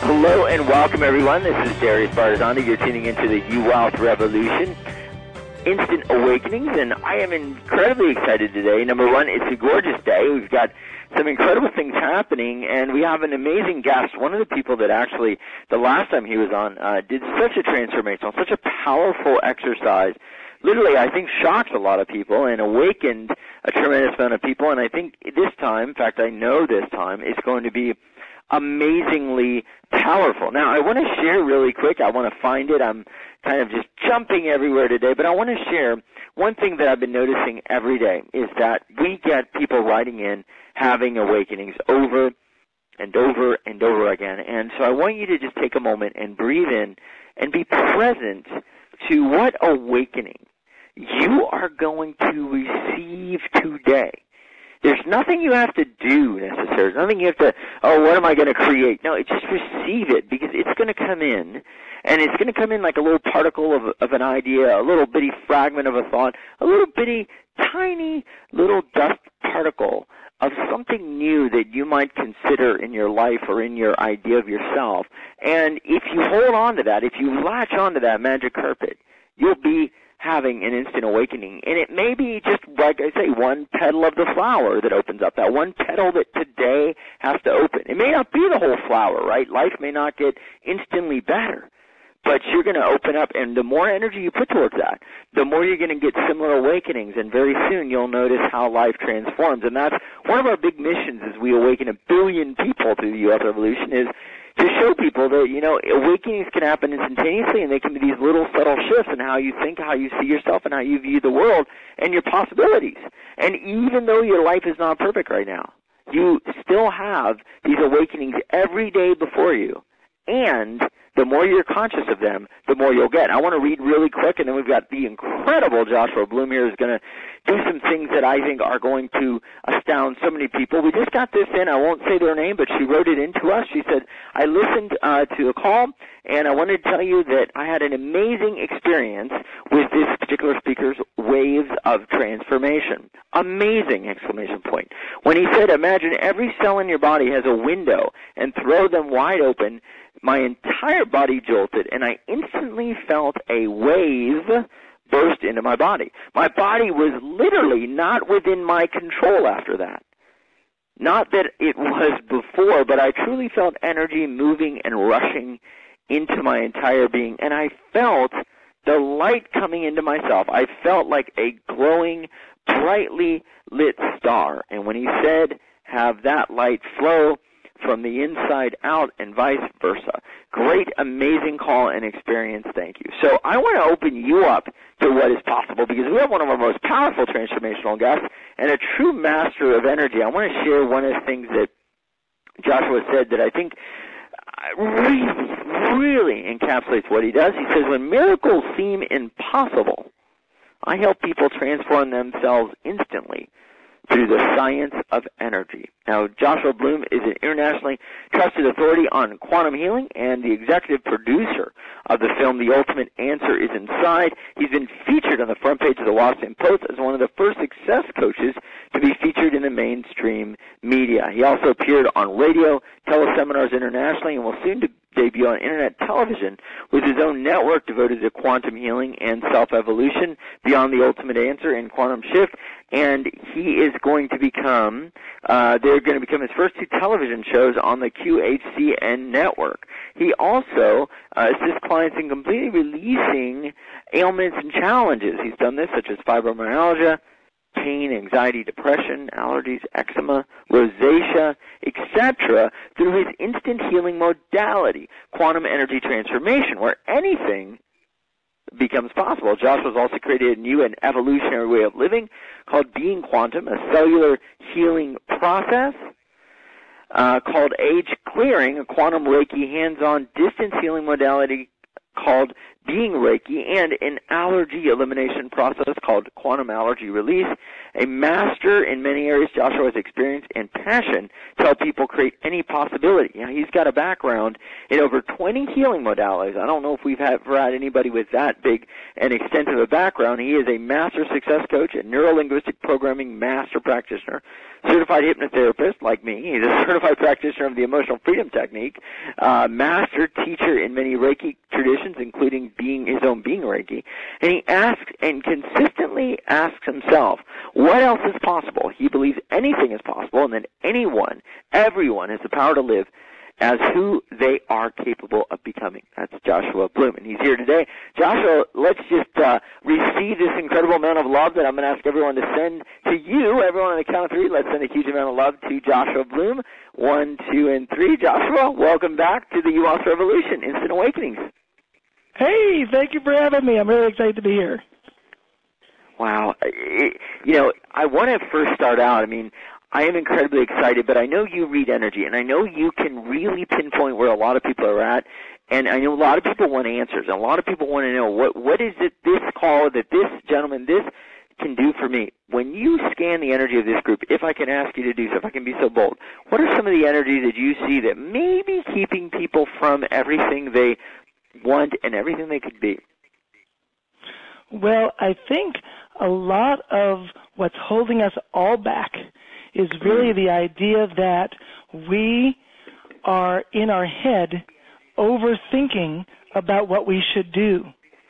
Hello and welcome, everyone. This is Darius Barzani. You're tuning into the U-Wealth Revolution, Instant Awakenings, and I am incredibly excited today. Number one, it's a gorgeous day. We've got some incredible things happening, and we have an amazing guest. One of the people that actually, the last time he was on, did such a transformation, such a powerful exercise. Literally, I think shocked a lot of people and awakened a tremendous amount of people, and I think this time, in fact, I know this time, it's going to be amazingly powerful. Now, I want to share really quick. I want to find it. I'm kind of just jumping everywhere today, but I want to share one thing that I've been noticing every day is that we get people writing in having awakenings over and over and over again. And so I want you to just take a moment and breathe in and be present to what awakening you are going to receive today. There's nothing you have to do necessarily. There's nothing you have to, what am I going to create? No, just receive it because it's going to come in, and it's going to come in like a little particle of an idea, a little bitty fragment of a thought, a little bitty, tiny little dust particle of something new that you might consider in your life or in your idea of yourself. And if you hold on to that, if you latch on to that magic carpet, you'll be having an instant awakening. And it may be just, like I say, one petal of the flower that opens up, that one petal that today has to open. It may not be the whole flower, right? Life may not get instantly better, but you're going to open up, and the more energy you put towards that, the more you're going to get similar awakenings, and very soon you'll notice how life transforms. And that's one of our big missions as we awaken 1 billion people through the U.S. Revolution is to show people that, awakenings can happen instantaneously, and they can be these little subtle shifts in how you think, how you see yourself, and how you view the world and your possibilities. And even though your life is not perfect right now, you still have these awakenings every day before you. And the more you're conscious of them, the more you'll get. I want to read really quick, and then we've got the incredible Joshua Bloom here who's going to do some things that I think are going to astound so many people. We just got this in. I won't say their name, but she wrote it in to us. She said, I listened to a call, and I wanted to tell you that I had an amazing experience with this particular speaker's waves of transformation. Amazing, exclamation point. When he said, imagine every cell in your body has a window and throw them wide open, my entire body jolted, and I instantly felt a wave burst into my body. My body was literally not within my control after that. Not that it was before, but I truly felt energy moving and rushing into my entire being, and I felt the light coming into myself. I felt like a glowing, brightly lit star. And when he said, have that light flow from the inside out and vice versa. Great, amazing call and experience. Thank you. So I want to open you up to what is possible because we have one of our most powerful transformational guests and a true master of energy. I want to share one of the things that Joshua said that I think really encapsulates what he does. He says, when miracles seem impossible, I help people transform themselves instantly through the science of energy. Now, Joshua Bloom is an internationally trusted authority on quantum healing and the executive producer of the film The Ultimate Answer is Inside. He's been featured on the front page of the Washington Post as one of the first success coaches to be featured in the mainstream media. He also appeared on radio, teleseminars internationally, and will soon debut on internet television with his own network devoted to quantum healing and self-evolution, Beyond the Ultimate Answer and Quantum Shift. And he is going to become, they're going to become his first 2 television shows on the QHCN network. He also assists clients in completely releasing ailments and challenges. He's done this, such as fibromyalgia, pain, anxiety, depression, allergies, eczema, rosacea, etc., through his instant healing modality, quantum energy transformation, where anything becomes possible. Joshua's also created a new and evolutionary way of living called Being Quantum, a cellular healing process called Age Clearing, a quantum Reiki hands-on distance healing modality called Being Reiki, and an allergy elimination process called Quantum Allergy Release. A master in many areas, Joshua has experience and passion to help people create any possibility. You know, he's got a background in over 20 healing modalities. I don't know if we've ever had anybody with that big and extensive a background. He is a master success coach, a neuro-linguistic programming master practitioner, certified hypnotherapist like me. He's a certified practitioner of the emotional freedom technique, master teacher in many Reiki traditions, including his own Being Reiki. And he asks and consistently asks himself, what else is possible? He believes anything is possible, and that everyone has the power to live as who they are capable of becoming. That's Joshua Bloom, and he's here today. Joshua, let's just receive this incredible amount of love that I'm going to ask everyone to send to you. Everyone on the count of three, let's send a huge amount of love to Joshua Bloom. 1, 2, and 3. Joshua, welcome back to the U-Wealth Revolution, Instant Awakenings. Hey, thank you for having me. I'm really excited to be here. Wow. I want to first start out, I am incredibly excited, but I know you read energy, and I know you can really pinpoint where a lot of people are at, and I know a lot of people want answers, and a lot of people want to know what is it, this call that this gentleman, this can do for me. When you scan the energy of this group, if I can ask you to do so, if I can be so bold, what are some of the energies that you see that may be keeping people from everything they want and everything they could be? Well, I think a lot of what's holding us all back is really the idea that we are in our head overthinking about what we should do.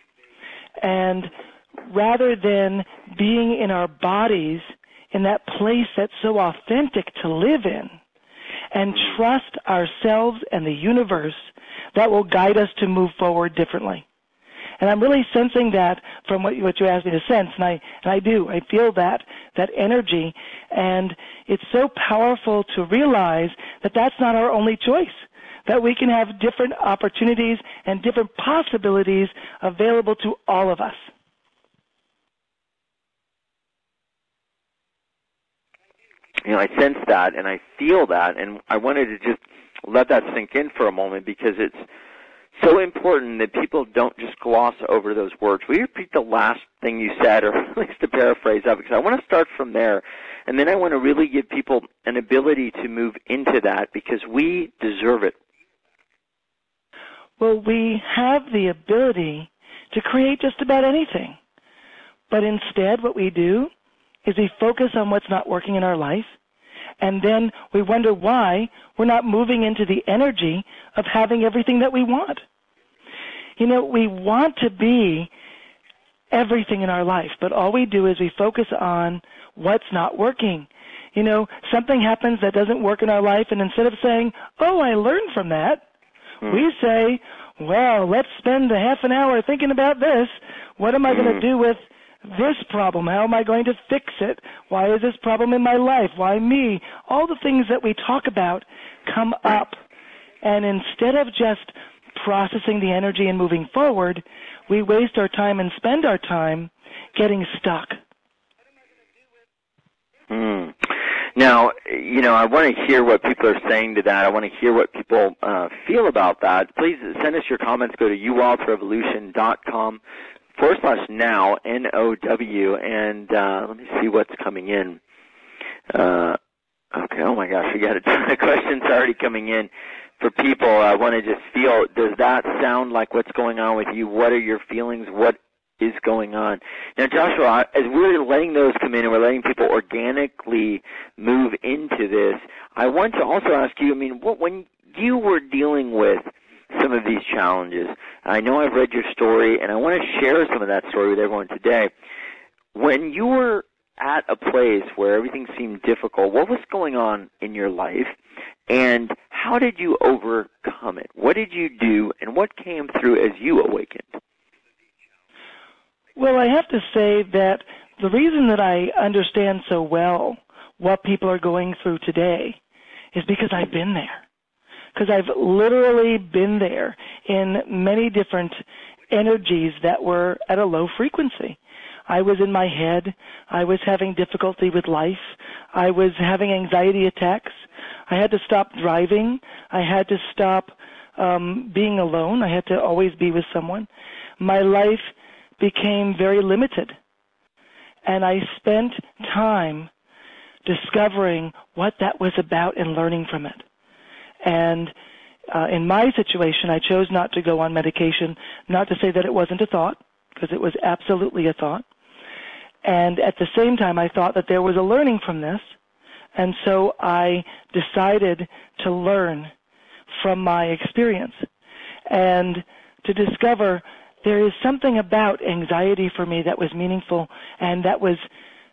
And rather than being in our bodies in that place that's so authentic to live in and trust ourselves and the universe, that will guide us to move forward differently. And I'm really sensing that from what you asked me to sense, and I do. I feel that energy, and it's so powerful to realize that that's not our only choice, that we can have different opportunities and different possibilities available to all of us. I sense that, and I feel that, and I wanted to just let that sink in for a moment because it's so important that people don't just gloss over those words. Will you repeat the last thing you said, or at least to paraphrase that, because I want to start from there, and then I want to really give people an ability to move into that because we deserve it. Well, we have the ability to create just about anything, but instead what we do is we focus on what's not working in our life, and then we wonder why we're not moving into the energy of having everything that we want. We want to be everything in our life, but all we do is we focus on what's not working. Something happens that doesn't work in our life, and instead of saying, oh, I learned from that, we say, well, let's spend a half an hour thinking about this. What am I going to do with this problem? How am I going to fix it? Why is this problem in my life? Why me? All the things that we talk about come up. And instead of just processing the energy and moving forward, we waste our time and spend our time getting stuck. Now, I want to hear what people are saying to that. I want to hear what people feel about that. Please send us your comments. Go to uwealthrevolution.com/now, N-O-W, and let me see what's coming in. Okay, oh my gosh, we got a ton of questions already coming in for people. I want to just feel, does that sound like what's going on with you? What are your feelings? What is going on? Now, Joshua, as we're letting those come in and we're letting people organically move into this, I want to also ask you, when you were dealing with some of these challenges, I know I've read your story, and I want to share some of that story with everyone today. When you were at a place where everything seemed difficult, what was going on in your life, and how did you overcome it? What did you do, and what came through as you awakened? Well, I have to say that the reason that I understand so well what people are going through today is because I've been there. Because I've literally been there in many different energies that were at a low frequency. I was in my head. I was having difficulty with life. I was having anxiety attacks. I had to stop driving. I had to stop being alone. I had to always be with someone. My life became very limited. And I spent time discovering what that was about and learning from it. And in my situation, I chose not to go on medication, not to say that it wasn't a thought, because it was absolutely a thought. And at the same time, I thought that there was a learning from this, and so I decided to learn from my experience and to discover there is something about anxiety for me that was meaningful and that was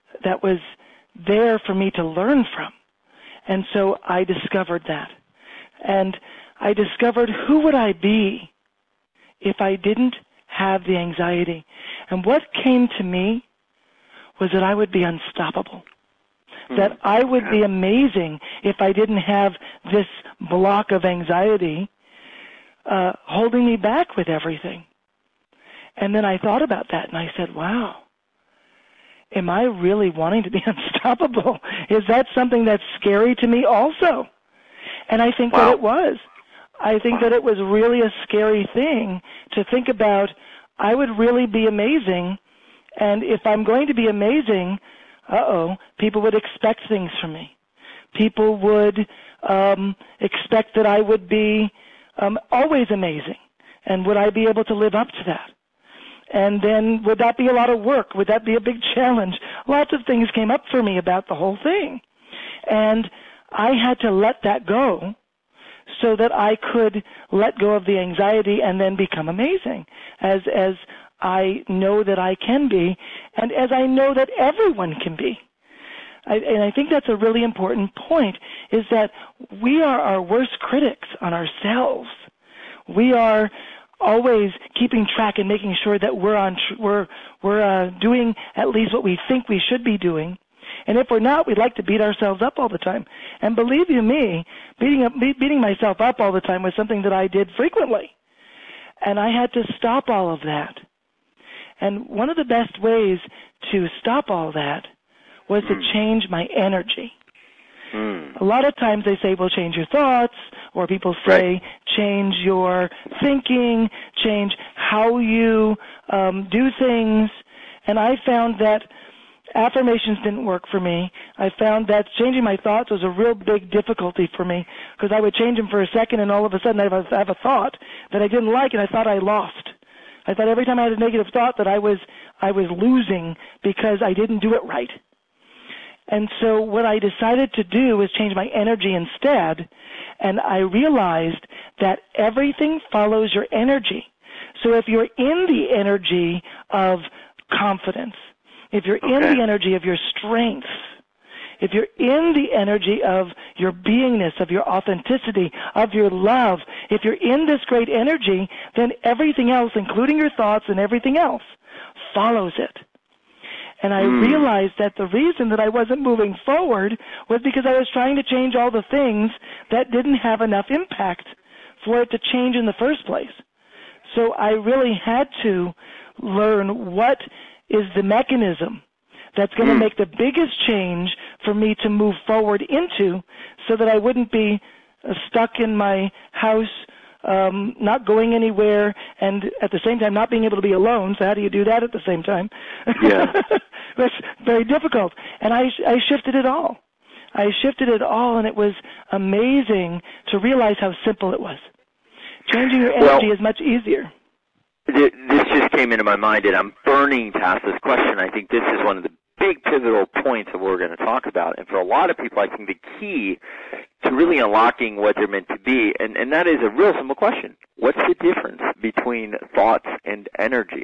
there for me to learn from. And so I discovered that. And I discovered who would I be if I didn't have the anxiety. And what came to me was that I would be unstoppable, that I would be amazing if I didn't have this block of anxiety holding me back with everything. And then I thought about that, and I said, wow, am I really wanting to be unstoppable? Is that something that's scary to me also? And I think that it was. I think that it was really a scary thing to think about. I would really be amazing, and if I'm going to be amazing, people would expect things from me. People would expect that I would be always amazing, and would I be able to live up to that? And then would that be a lot of work? Would that be a big challenge? Lots of things came up for me about the whole thing. And I had to let that go so that I could let go of the anxiety and then become amazing, as I know that I can be, and as I know that everyone can be. And I think that's a really important point, is that we are our worst critics on ourselves. We are always keeping track and making sure that we're doing at least what we think we should be doing. And if we're not, we'd like to beat ourselves up all the time. And believe you me, beating myself up all the time was something that I did frequently. And I had to stop all of that. And one of the best ways to stop all that was to change my energy. A lot of times they say, well, change your thoughts, or people say, change your thinking, change how you do things. And I found that affirmations didn't work for me. I found that changing my thoughts was a real big difficulty for me, because I would change them for a second, and all of a sudden I have a thought that I didn't like, and I thought I lost. I thought every time I had a negative thought that I was losing because I didn't do it right. And so what I decided to do was change my energy instead, and I realized that everything follows your energy. So if you're in the energy of confidence, if you're in the energy of your strength, if you're in the energy of your beingness, of your authenticity, of your love, if you're in this great energy, then everything else, including your thoughts and everything else, follows it. And I realized that the reason that I wasn't moving forward was because I was trying to change all the things that didn't have enough impact for it to change in the first place. So I really had to learn what is the mechanism that's going to make the biggest change for me to move forward into, so that I wouldn't be stuck in my house, not going anywhere, and at the same time not being able to be alone. So how do you do that at the same time? Yeah. That's very difficult. And I shifted it all. I shifted it all, and it was amazing to realize how simple it was. Changing your energy is much easier. This just came into my mind, and I'm burning past this question. I think this is one of the big pivotal points of what we're going to talk about. And for a lot of people, I think the key to really unlocking what they're meant to be, and that is a real simple question. What's the difference between thoughts and energy?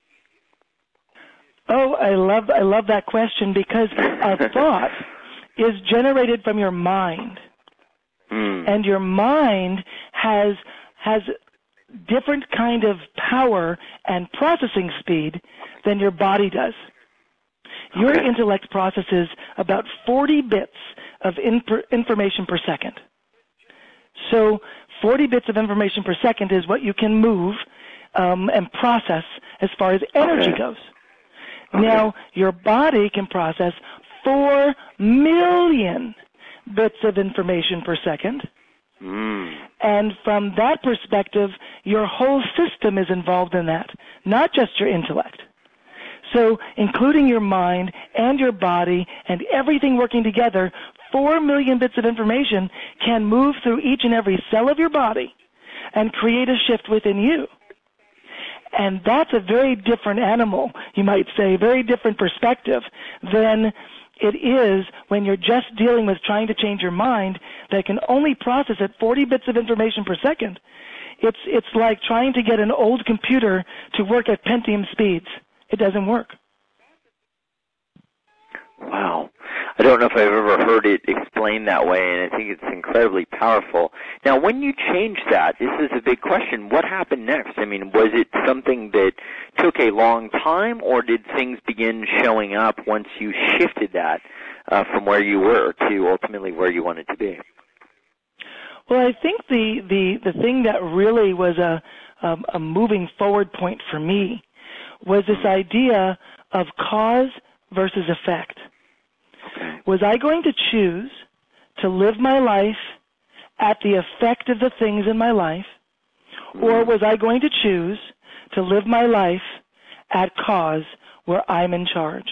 Oh, I love that question, because a thought is generated from your mind. And your mind has different kind of power and processing speed than your body does. Your intellect processes about 40 bits of information per second. So 40 bits of information per second is what you can move and process as far as energy goes. Now, your body can process 4 million bits of information per second. And from that perspective, your whole system is involved in that, not just your intellect. So including your mind and your body and everything working together, 4 million bits of information can move through each and every cell of your body and create a shift within you. And that's a very different animal, you might say, very different perspective than it is when you're just dealing with trying to change your mind that can only process at 40 bits of information per second. It's like trying to get an old computer to work at Pentium speeds. It doesn't work. Wow. I don't know if I've ever heard it explained that way, and I think it's incredibly powerful. Now, when you changed that, this is a big question. What happened next? I mean, was it something that took a long time, or did things begin showing up once you shifted that from where you were to ultimately where you wanted to be? Well, I think the thing that really was a moving forward point for me was this idea of cause versus effect. Okay. Was I going to choose to live my life at the effect of the things in my life, or was I going to choose to live my life at cause where I'm in charge?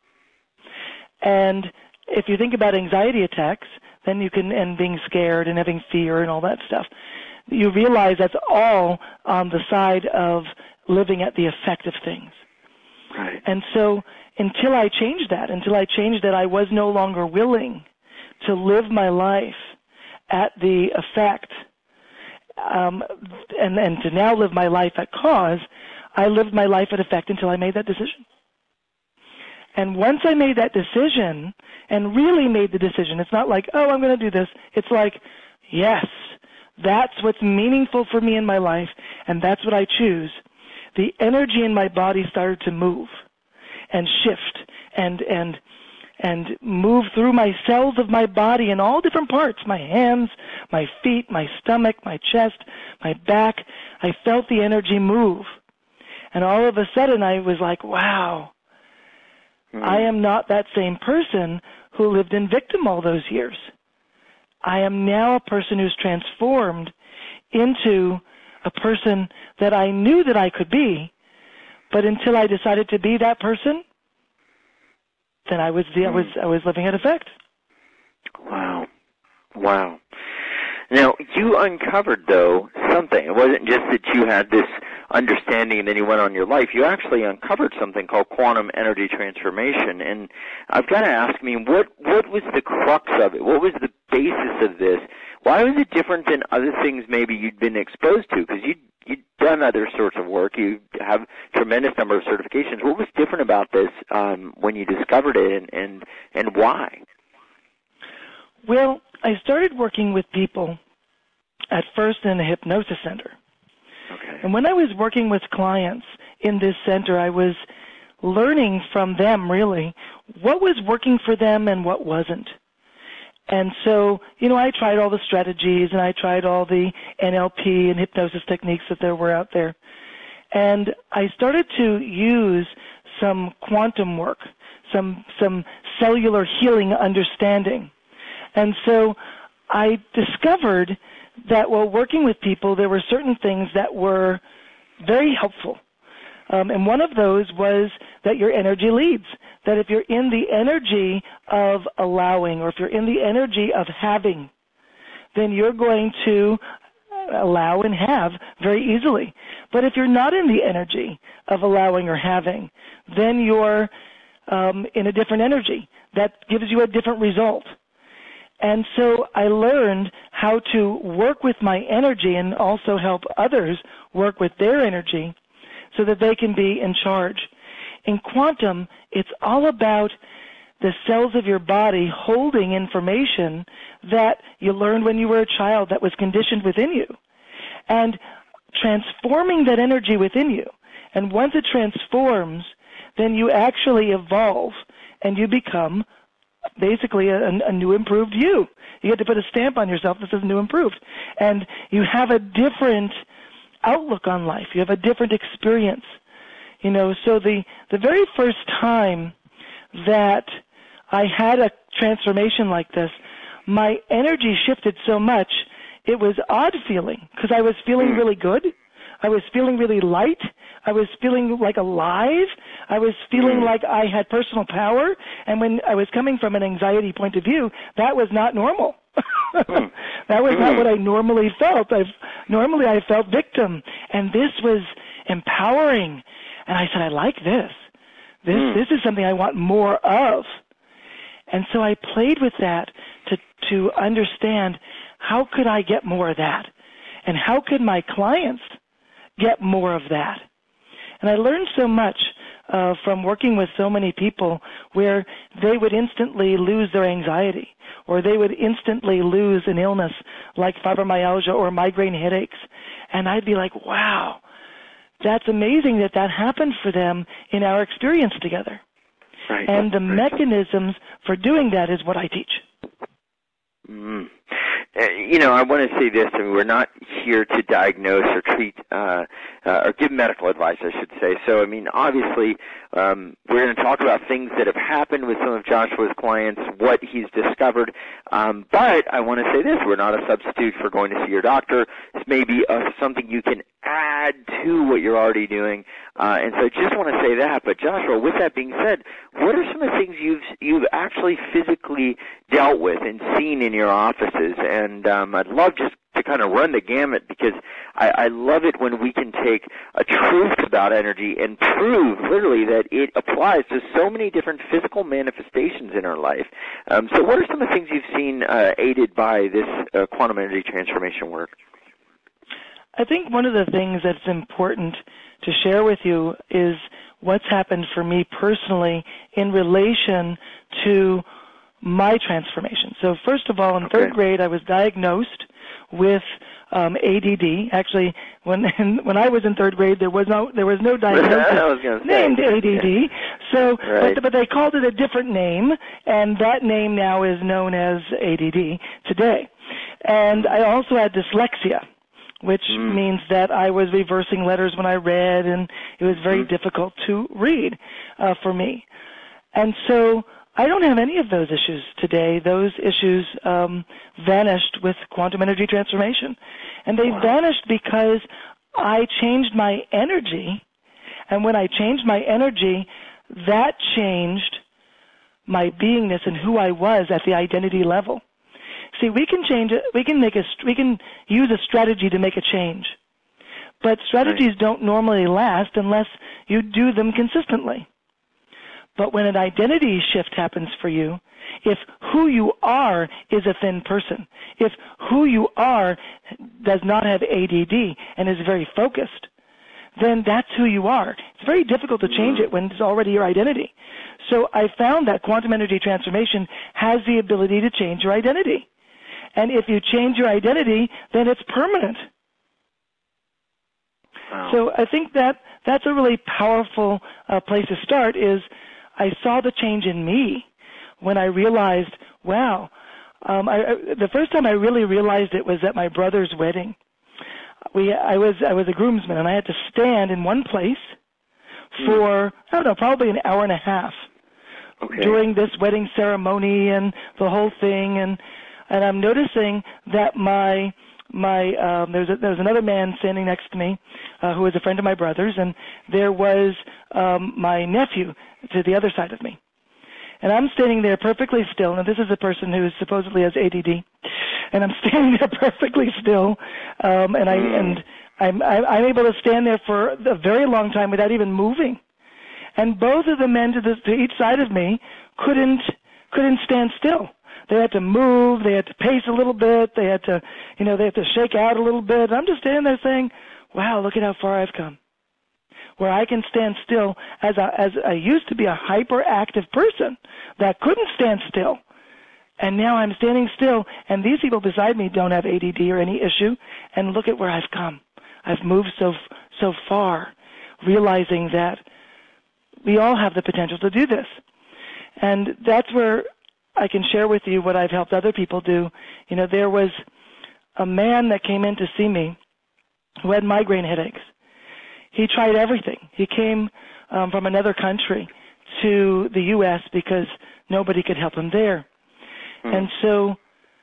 And if you think about anxiety attacks, then you can, and being scared and having fear and all that stuff, you realize that's all on the side of living at the effect of things. Right. And so until I changed that, I was no longer willing to live my life at the effect, and to now live my life at cause, I lived my life at effect until I made that decision. And once I made that decision, and really made the decision, it's not like, oh, I'm going to do this. It's like, yes, that's what's meaningful for me in my life, and that's what I choose. The energy in my body started to move and shift and move through my cells of my body in all different parts, my hands, my feet, my stomach, my chest, my back. I felt the energy move. And all of a sudden I was like, wow, I am not that same person who lived in victim all those years. I am now a person who's transformed into a person that I knew that I could be, but until I decided to be that person, then I was living at effect. Wow. Now, you uncovered, though, something. It wasn't just that you had this understanding and then you went on your life. You actually uncovered something called quantum energy transformation. And I've got to ask, what was the crux of it? What was the basis of this? Why was it different than other things maybe you'd been exposed to? Because you'd done other sorts of work. You have a tremendous number of certifications. What was different about this when you discovered it, and why? Well, I started working with people at first in a hypnosis center. Okay. And when I was working with clients in this center, I was learning from them, really, what was working for them and what wasn't. And so, I tried all the strategies and I tried all the NLP and hypnosis techniques that there were out there. And I started to use some quantum work, some cellular healing understanding. And so I discovered that while working with people, there were certain things that were very helpful. And one of those was that your energy leads, that if you're in the energy of allowing, or if you're in the energy of having, then you're going to allow and have very easily. But if you're not in the energy of allowing or having, then you're in a different energy. That gives you a different result. And so I learned how to work with my energy and also help others work with their energy so that they can be in charge. In quantum, it's all about the cells of your body holding information that you learned when you were a child that was conditioned within you, and transforming that energy within you. And once it transforms, then you actually evolve and you become basically a new improved you. You get to put a stamp on yourself that says new improved. And you have a different outlook on life. You have a different experience. So the very first time that I had a transformation like this, my energy shifted so much it was odd feeling because I was feeling really good. I was feeling really light. I was feeling like alive. I was feeling like I had personal power. And when I was coming from an anxiety point of view, that was not normal. That was not what I normally felt. Normally I felt victim. And this was empowering. And I said, I like this. This is something I want more of. And so I played with that to understand how could I get more of that? And how could my clients get more of that? And I learned so much from working with so many people where they would instantly lose their anxiety, or they would instantly lose an illness like fibromyalgia or migraine headaches. And I'd be like, wow, that's amazing that happened for them in our experience together. Right. And the mechanisms for doing that is what I teach. I want to say this. I mean, we're not here to diagnose or treat or give medical advice, I should say. So, I mean, obviously, we're going to talk about things that have happened with some of Joshua's clients, what he's discovered. But I want to say this. We're not a substitute for going to see your doctor. This may be something you can add to what you're already doing. And so I just want to say that. But, Joshua, with that being said, what are some of the things you've actually physically dealt with and seen in your offices? And I'd love just to kind of run the gamut, because I love it when we can take a truth about energy and prove literally that it applies to so many different physical manifestations in our life. So what are some of the things you've seen aided by this quantum energy transformation work? I think one of the things that's important to share with you is what's happened for me personally in relation to my transformation. So first of all, in third grade, I was diagnosed with ADD. Actually, when I was in third grade, there was no diagnosis named ADD. So, but they called it a different name, and that name now is known as ADD today. And I also had dyslexia, which means that I was reversing letters when I read, and it was very difficult to read for me. And so I don't have any of those issues today. Those issues vanished with quantum energy transformation. And they vanished because I changed my energy, and when I changed my energy, that changed my beingness and who I was at the identity level. See, we can change it. We can use a strategy to make a change, but strategies don't normally last unless you do them consistently. But when an identity shift happens for you, if who you are is a thin person, if who you are does not have ADD and is very focused, then that's who you are. It's very difficult to change it when it's already your identity. So I found that quantum energy transformation has the ability to change your identity. And if you change your identity, then it's permanent. Wow. So I think that's a really powerful place to start is I saw the change in me when I realized, wow, the first time I really realized it was at my brother's wedding. I was a groomsman, and I had to stand in one place for, I don't know, probably an hour and a half during this wedding ceremony and the whole thing. And I'm noticing that there was another man standing next to me who was a friend of my brother's, and there was my nephew to the other side of me. And I'm standing there perfectly still. Now, this is a person who supposedly has ADD, and I'm standing there perfectly still, and I'm able to stand there for a very long time without even moving. And both of the men to each side of me couldn't stand still. They had to move. They had to pace a little bit. They had to shake out a little bit. I'm just standing there saying, "Wow, look at how far I've come." Where I can stand still as I used to be a hyperactive person that couldn't stand still. And now I'm standing still, and these people beside me don't have ADD or any issue, and look at where I've come. I've moved so far, realizing that we all have the potential to do this. And that's where I can share with you what I've helped other people do. You know, there was a man that came in to see me who had migraine headaches. He tried everything. He came from another country to the U.S. because nobody could help him there. And so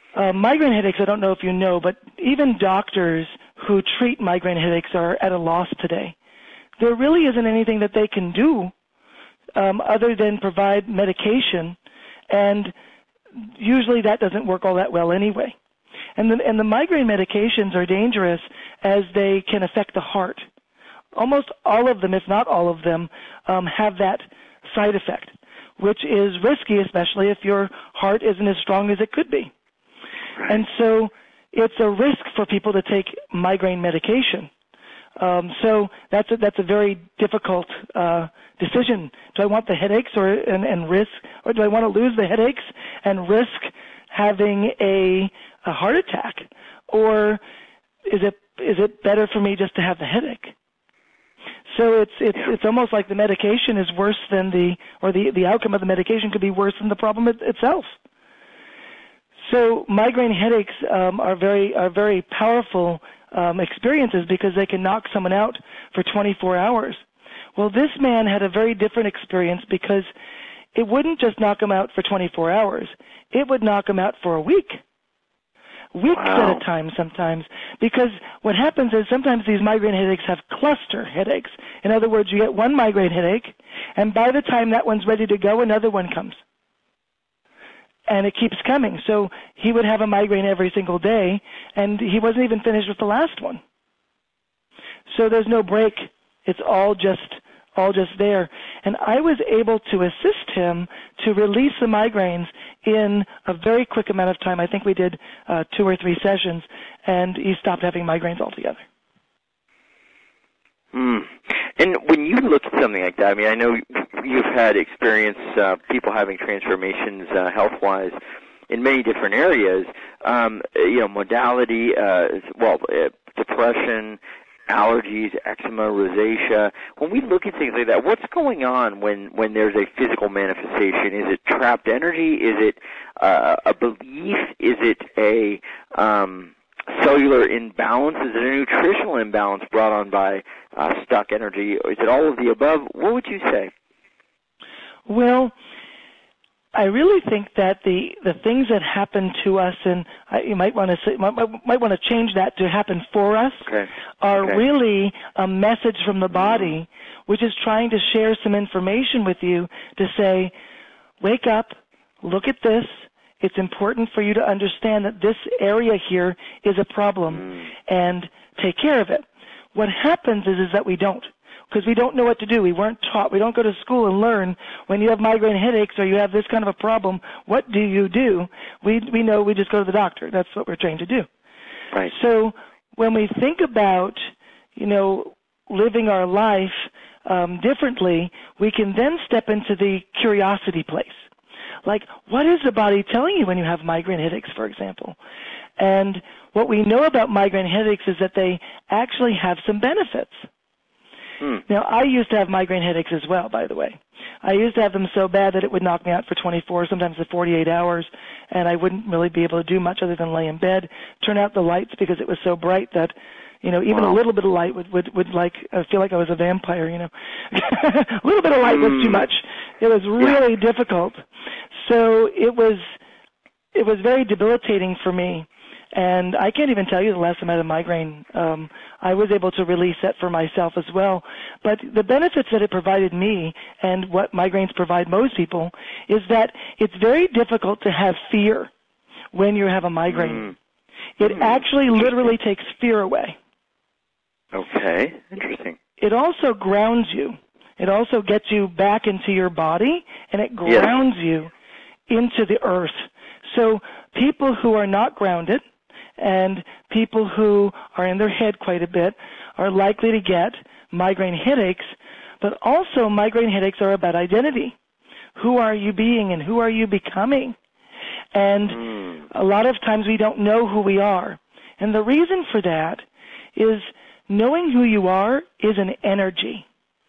Migraine headaches, I don't know if you know, but even doctors who treat migraine headaches are at a loss today. There really isn't anything that they can do other than provide medication, and usually that doesn't work all that well anyway. And the migraine medications are dangerous as they can affect the heart. Almost all of them, if not all of them, have that side effect, which is risky, especially if your heart isn't as strong as it could be. Right. And so it's a risk for people to take migraine medication. So that's a very difficult decision. Do I want the headaches and risk, or do I want to lose the headaches and risk having a heart attack, or is it better for me just to have the headache? So it's almost like the medication is worse than the outcome of the medication could be worse than the problem itself. So migraine headaches are very powerful experiences because they can knock someone out for 24 hours. Well, this man had a very different experience because it wouldn't just knock him out for 24 hours. It would knock him out for a week. Weeks Wow. at a time sometimes, because what happens is sometimes these migraine headaches have cluster headaches. In other words, you get one migraine headache, and by the time that one's ready to go, another one comes. And it keeps coming. So he would have a migraine every single day, and he wasn't even finished with the last one. So there's no break. It's all just there. And I was able to assist him to release the migraines in a very quick amount of time. I think we did 2 or 3 sessions, and he stopped having migraines altogether. And when you look at something like that, I mean, I know you've had experience, people having transformations health-wise in many different areas, modality, depression, allergies, eczema, rosacea. When we look at things like that, what's going on when there's a physical manifestation? Is it trapped energy? Is it a belief? Is it a cellular imbalance? Is it a nutritional imbalance brought on by stuck energy? Is it all of the above? What would you say? Well, I really think that the things that happen to us, and you might want to change that to happen for us, are really a message from the body, which is trying to share some information with you to say, wake up, look at this. It's important for you to understand that this area here is a problem, and take care of it. What happens is that we don't. Because we don't know what to do. We weren't taught. We don't go to school and learn when you have migraine headaches or you have this kind of a problem, what do you do? We know we just go to the doctor. That's what we're trained to do. Right. So when we think about, living our life differently, we can then step into the curiosity place. Like, what is the body telling you when you have migraine headaches, for example? And what we know about migraine headaches is that they actually have some benefits. Now, I used to have migraine headaches as well, by the way. I used to have them so bad that it would knock me out for 24, sometimes for 48 hours, and I wouldn't really be able to do much other than lay in bed, turn out the lights because it was so bright that, even a little bit of light would feel like I was a vampire, A little bit of light was too much. It was really difficult. So it was very debilitating for me. And I can't even tell you the last time I had a migraine. I was able to release that for myself as well. But the benefits that it provided me, and what migraines provide most people, is that it's very difficult to have fear when you have a migraine. It actually literally takes fear away. Okay, interesting. It also grounds you. It also gets you back into your body, and it grounds you into the earth. So people who are not grounded and people who are in their head quite a bit are likely to get migraine headaches, but also migraine headaches are about identity. Who are you being and who are you becoming? And a lot of times we don't know who we are. And the reason for that is knowing who you are is an energy.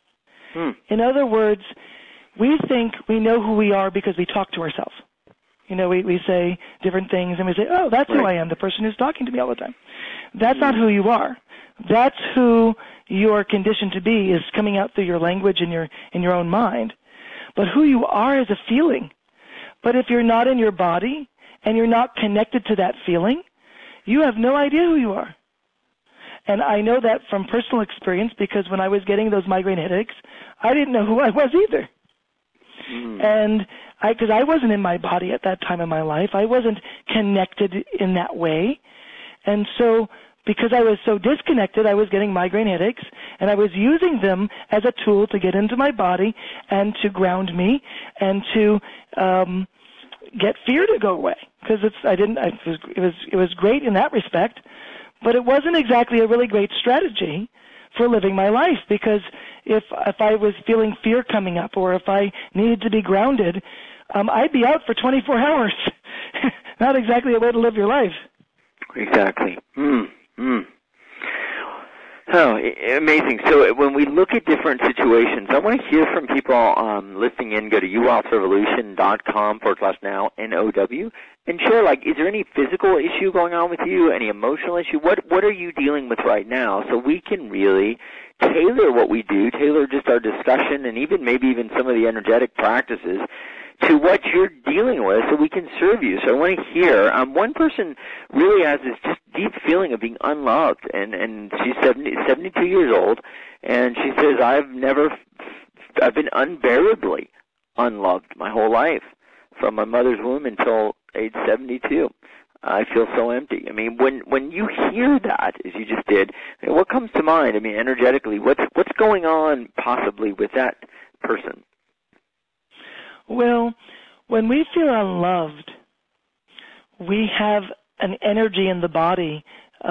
In other words, we think we know who we are because we talk to ourselves. We say different things, and we say, oh, that's who I am, the person who's talking to me all the time. That's not who you are. That's who you are conditioned to be, is coming out through your language and in your own mind. But who you are is a feeling. But if you're not in your body, and you're not connected to that feeling, you have no idea who you are. And I know that from personal experience because when I was getting those migraine headaches, I didn't know who I was either. And because I wasn't in my body at that time in my life, I wasn't connected in that way. And so because I was so disconnected, I was getting migraine headaches, and I was using them as a tool to get into my body and to ground me and to get fear to go away. Because it was great in that respect, but it wasn't exactly a really great strategy for living my life, because if I was feeling fear coming up or if I needed to be grounded, I'd be out for 24 hours. Not exactly a way to live your life. Exactly. Oh, amazing. So when we look at different situations, I want to hear from people listening in. Go to uwealthrevolution.com/now, NOW, and share, like, is there any physical issue going on with you, any emotional issue? What are you dealing with right now, so we can really tailor what we do, tailor just our discussion and maybe even some of the energetic practices to what you're dealing with so we can serve you. So I want to hear, one person really has this just deep feeling of being unloved, and she's 72 years old, and she says, I've been unbearably unloved my whole life, from my mother's womb until age 72. I feel so empty. I mean, when you hear that, as you just did, what comes to mind? I mean, energetically, what's going on possibly with that person? Well, when we feel unloved, we have an energy in the body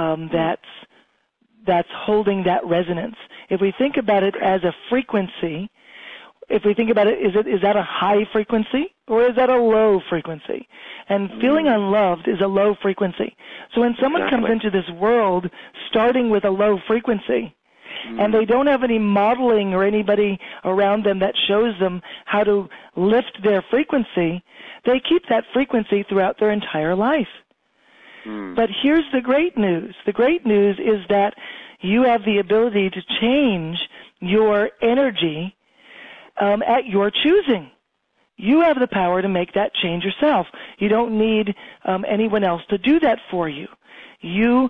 that's holding that resonance. If we think about it as a frequency, if we think about it, is that a high frequency or is that a low frequency? And feeling unloved is a low frequency. So when someone comes into this world starting with a low frequency, and they don't have any modeling or anybody around them that shows them how to lift their frequency, they keep that frequency throughout their entire life. But here's the great news. The great news is that you have the ability to change your energy at your choosing. You have the power to make that change yourself. You don't need anyone else to do that for you. You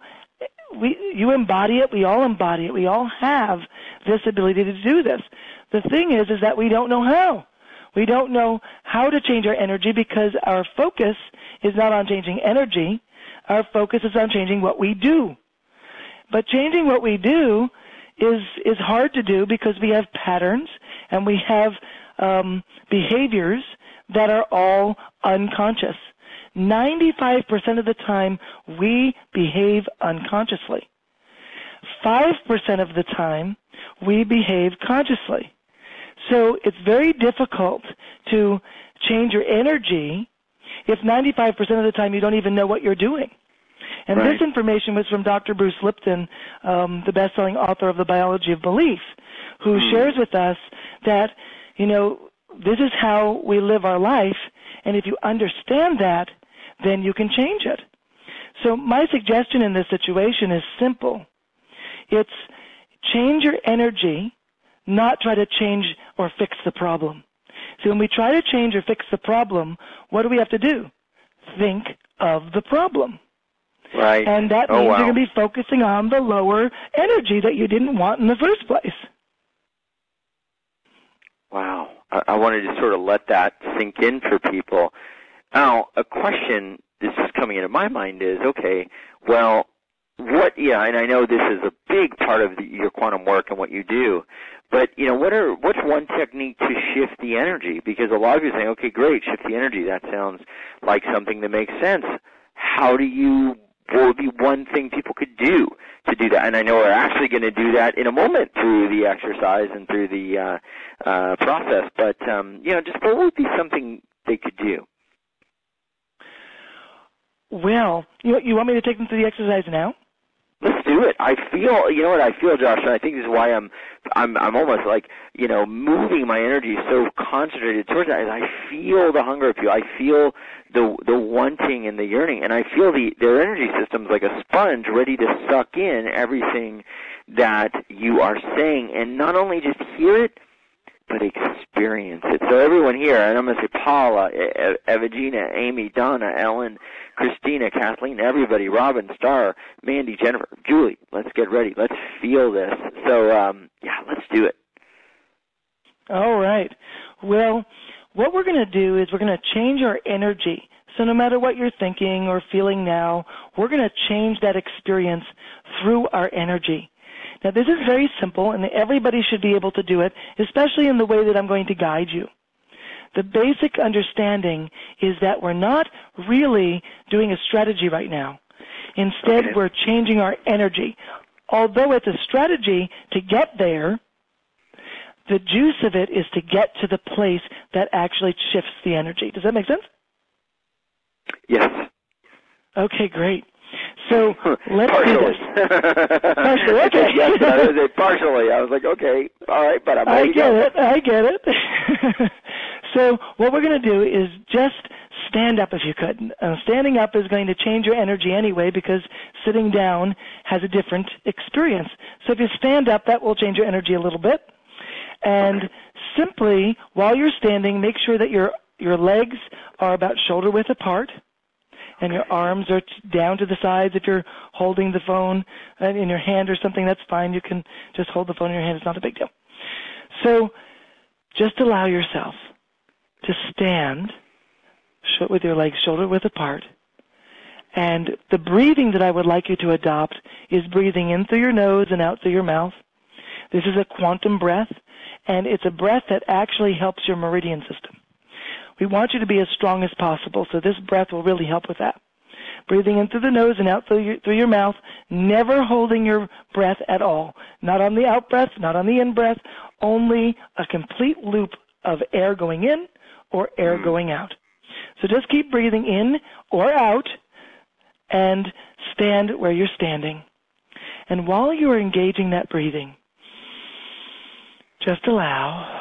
embody it. We all embody it. We all have this ability to do this. The thing is that we don't know how. We don't know how to change our energy because our focus is not on changing energy. Our focus is on changing what we do. But changing what we do is hard to do because we have patterns and we have behaviors that are all unconscious. 95% of the time, we behave unconsciously. 5% of the time, we behave consciously. So it's very difficult to change your energy if 95% of the time you don't even know what you're doing. And this information was from Dr. Bruce Lipton, the best-selling author of The Biology of Belief, who shares with us that, this is how we live our life, and if you understand that, then you can change it. So my suggestion in this situation is simple. It's change your energy, not try to change or fix the problem. So when we try to change or fix the problem, what do we have to do? Think of the problem. Right. And that means you're going to be focusing on the lower energy that you didn't want in the first place. Wow. I wanted to sort of let that sink in for people. Now, a question that's just coming into my mind is, okay, well, and I know this is a big part of your quantum work and what you do, but, what's one technique to shift the energy? Because a lot of you are saying, okay, great, shift the energy. That sounds like something that makes sense. What would be one thing people could do to do that? And I know we're actually going to do that in a moment through the exercise and through the process, but, just what would be something they could do? Well, you want me to take them through the exercise now? Let's do it. I feel, what I feel, Josh, and I think this is why I'm almost like, moving my energy so concentrated towards that. I feel the hunger of you. I feel the wanting and the yearning, and I feel their energy system's like a sponge ready to suck in everything that you are saying, and not only just hear it, but experience it. So everyone here, and I'm going to say Paula, Evagina, Amy, Donna, Ellen, Christina, Kathleen, everybody, Robin, Star, Mandy, Jennifer, Julie, let's get ready. Let's feel this. So, let's do it. All right. Well, what we're going to do is we're going to change our energy. So no matter what you're thinking or feeling now, we're going to change that experience through our energy. Now, this is very simple, and everybody should be able to do it, especially in the way that I'm going to guide you. The basic understanding is that we're not really doing a strategy right now. Instead, we're changing our energy. Although it's a strategy to get there, the juice of it is to get to the place that actually shifts the energy. Does that make sense? Yes. Okay, great. So let's partially. do this. Partially, okay. Yes, I was say partially. I was like, okay, all right, but I'm ready to go. I get it. So what we're going to do is just stand up if you could. Standing up is going to change your energy anyway because sitting down has a different experience. So if you stand up, that will change your energy a little bit. And simply, while you're standing, make sure that your legs are about shoulder width apart, and your arms are down to the sides. If you're holding the phone in your hand or something, that's fine. You can just hold the phone in your hand. It's not a big deal. So just allow yourself to stand with your legs shoulder width apart. And the breathing that I would like you to adopt is breathing in through your nose and out through your mouth. This is a quantum breath, and it's a breath that actually helps your meridian system. We want you to be as strong as possible, so this breath will really help with that. Breathing in through the nose and out through your mouth, never holding your breath at all. Not on the out breath, not on the in breath, only a complete loop of air going in or air going out. So just keep breathing in or out and stand where you're standing. And while you are engaging that breathing, just allow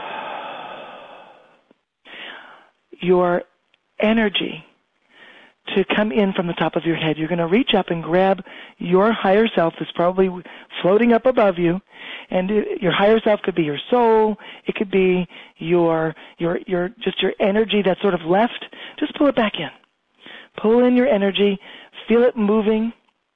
your energy to come in from the top of your head. You're going to reach up and grab your higher self that's probably floating up above you, and your higher self could be your soul. It could be your energy that's sort of left. Just pull it back in. Pull in your energy. Feel it moving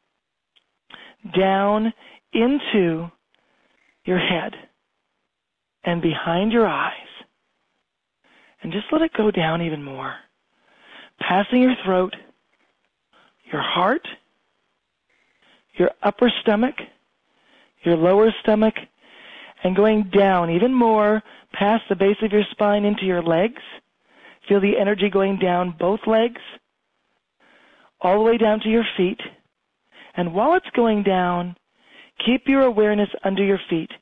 down into your head and behind your eyes. And just let it go down even more, passing your throat, your heart, your upper stomach, your lower stomach, and going down even more past the base of your spine into your legs. Feel the energy going down both legs, all the way down to your feet. And while it's going down, keep your awareness under your feet,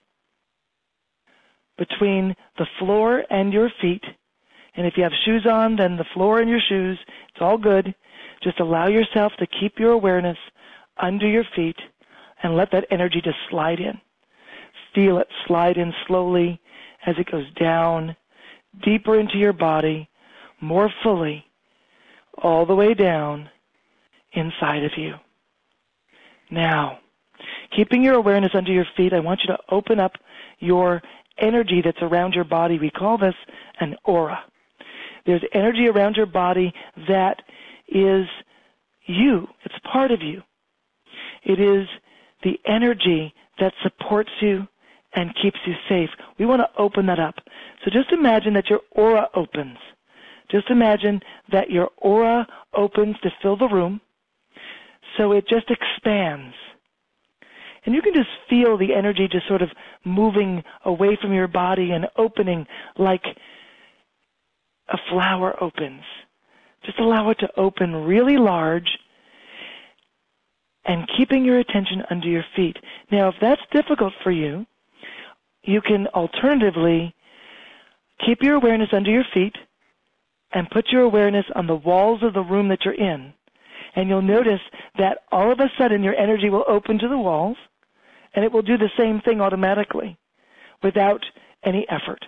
between the floor and your feet. And if you have shoes on, then the floor and your shoes, it's all good. Just allow yourself to keep your awareness under your feet and let that energy just slide in. Feel it slide in slowly as it goes down, deeper into your body, more fully, all the way down inside of you. Now, keeping your awareness under your feet, I want you to open up your energy that's around your body. We call this an aura. There's energy around your body that is you. It's part of you. It is the energy that supports you and keeps you safe. We want to open that up. So just imagine that your aura opens. Just imagine that your aura opens to fill the room, so it just expands. And you can just feel the energy just sort of moving away from your body and opening like a flower opens. Just allow it to open really large and keeping your attention under your feet. Now, if that's difficult for you, you can alternatively keep your awareness under your feet and put your awareness on the walls of the room that you're in. And you'll notice that all of a sudden your energy will open to the walls, and it will do the same thing automatically without any effort.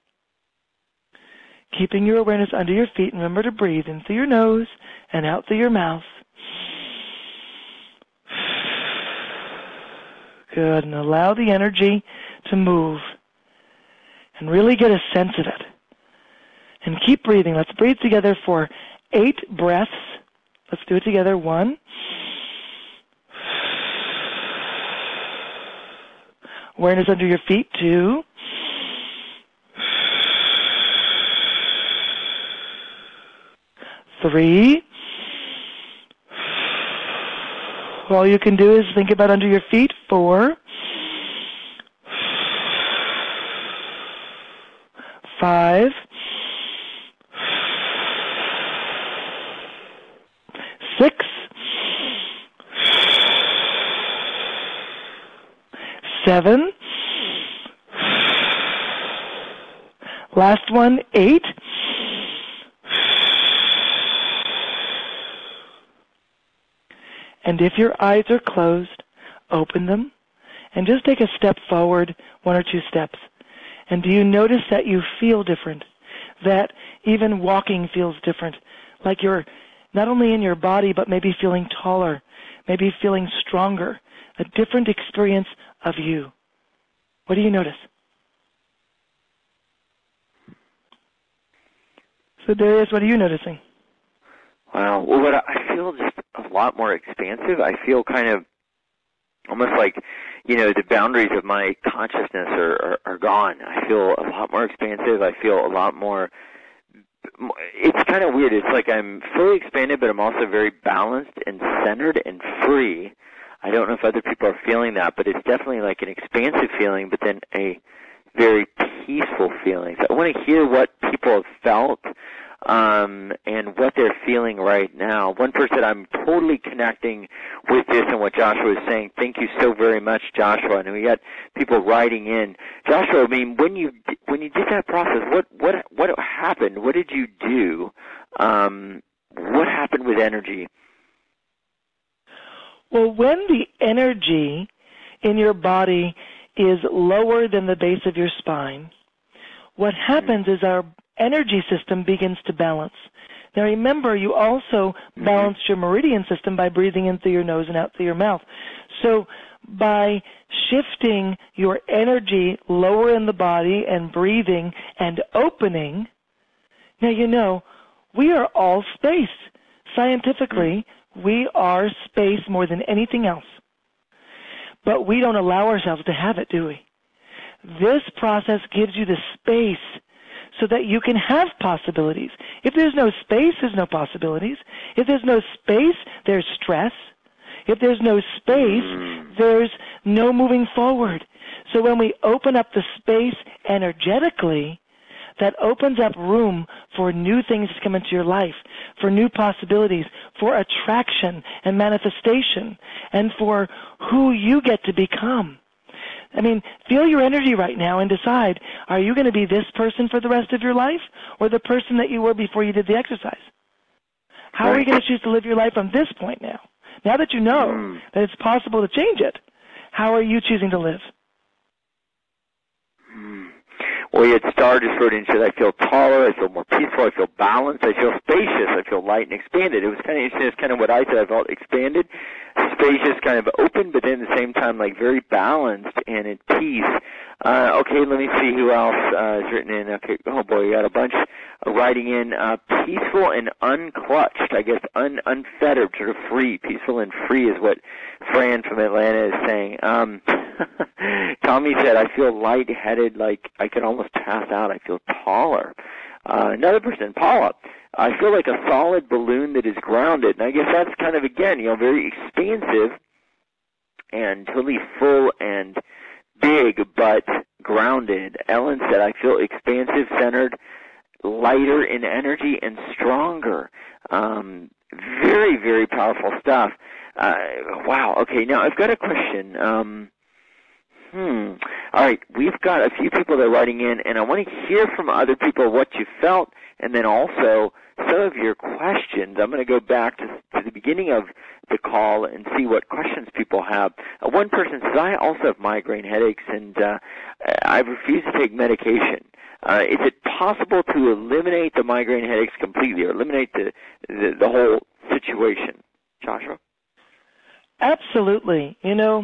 Keeping your awareness under your feet, and remember to breathe in through your nose and out through your mouth. Good, and allow the energy to move and really get a sense of it. And keep breathing. Let's breathe together for 8 breaths. Let's do it together. 1. Awareness under your feet. 2. 3. All you can do is think about under your feet. 4. 5. 6. 7. Last one, 8. And if your eyes are closed, open them and just take a step forward, 1 or 2 steps. And do you notice that you feel different? That even walking feels different? Like you're not only in your body, but maybe feeling taller, maybe feeling stronger, a different experience of you. What do you notice? So Darius, what are you noticing? Wow. Well, what I feel just a lot more expansive. I feel kind of almost like, the boundaries of my consciousness are gone. I feel a lot more expansive. I feel a lot more, it's kind of weird. It's like I'm fully expanded, but I'm also very balanced and centered and free. I don't know if other people are feeling that, but it's definitely like an expansive feeling, but then a very peaceful feeling. So I want to hear what people have felt and what they're feeling right now. One person, I'm totally connecting with this and what Joshua was saying. Thank you so very much, Joshua. And we got people writing in. Joshua, I mean, when you did that process, what happened? What did you do? What happened with energy? Well, when the energy in your body is lower than the base of your spine, what happens is our energy system begins to balance. Now remember, you also balance your meridian system by breathing in through your nose and out through your mouth. So by shifting your energy lower in the body and breathing and opening, now we are all space. Scientifically, we are space more than anything else. But we don't allow ourselves to have it, do we? This process gives you the space so that you can have possibilities. If there's no space, there's no possibilities. If there's no space, there's stress. If there's no space, there's no moving forward. So when we open up the space energetically, that opens up room for new things to come into your life, for new possibilities, for attraction and manifestation, and for who you get to become. I mean, feel your energy right now and decide, are you going to be this person for the rest of your life or the person that you were before you did the exercise? How are you going to choose to live your life from this point now? Now that you know that it's possible to change it, how are you choosing to live? Well, you had Star just wrote in, said, I feel taller, I feel more peaceful, I feel balanced, I feel spacious, I feel light and expanded. It was kind of interesting. It's kind of what I said. I felt expanded, spacious, kind of open, but then at the same time, like very balanced and at peace. Okay, let me see who else has written in. Okay, oh boy, we got a bunch writing in. Peaceful and unclutched, I guess, unfettered, sort of free. Peaceful and free is what Fran from Atlanta is saying. Tommy said, I feel lightheaded, like I could almost pass out. I feel taller. Another person, Paula, I feel like a solid balloon that is grounded. And I guess that's kind of, again, very expansive and totally full and big, but grounded. Ellen said, I feel expansive, centered, lighter in energy, and stronger. Very, very powerful stuff. Wow. Okay, now I've got a question. All right, we've got a few people that are writing in, and I want to hear from other people what you felt, and then also some of your questions. I'm going to go back to the beginning of the call and see what questions people have. One person says, I also have migraine headaches, and I refuse to take medication. Is it possible to eliminate the migraine headaches completely or eliminate the whole situation? Joshua? Absolutely.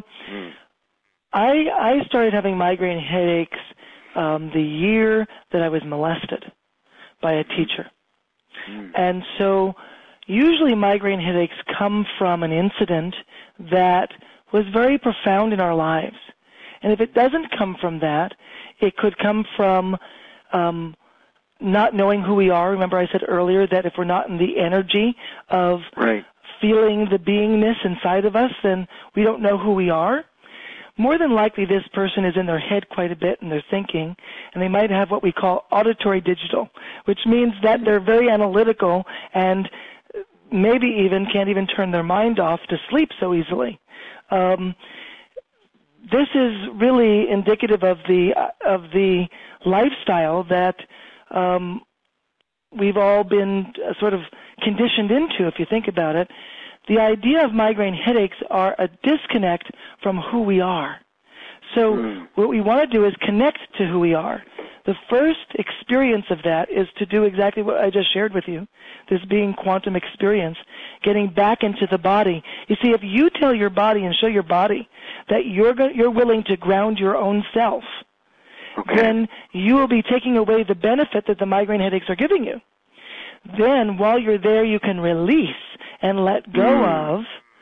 I started having migraine headaches the year that I was molested. by a teacher. And so usually migraine headaches come from an incident that was very profound in our lives. And if it doesn't come from that, it could come from not knowing who we are. Remember I said earlier that if we're not in the energy of feeling the beingness inside of us, then we don't know who we are. More than likely this person is in their head quite a bit and they're thinking, and they might have what we call auditory digital, which means that they're very analytical and maybe even can't even turn their mind off to sleep so easily. This is really indicative of the lifestyle that we've all been sort of conditioned into, if you think about it. The idea of migraine headaches are a disconnect from who we are. So what we want to do is connect to who we are. The first experience of that is to do exactly what I just shared with you, this being quantum experience, getting back into the body. You see, if you tell your body and show your body that you're willing to ground your own self, then you will be taking away the benefit that the migraine headaches are giving you. Then while you're there, you can release and let go of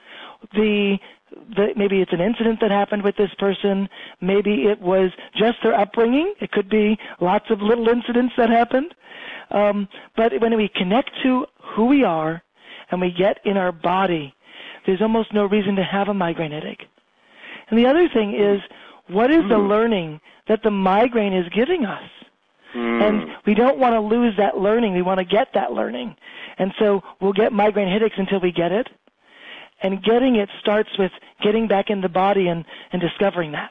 maybe it's an incident that happened with this person. Maybe it was just their upbringing. It could be lots of little incidents that happened. But when we connect to who we are and we get in our body, there's almost no reason to have a migraine headache. And the other thing is, what is the learning that the migraine is giving us? And we don't want to lose that learning. We want to get that learning. And so we'll get migraine headaches until we get it. And getting it starts with getting back in the body and discovering that.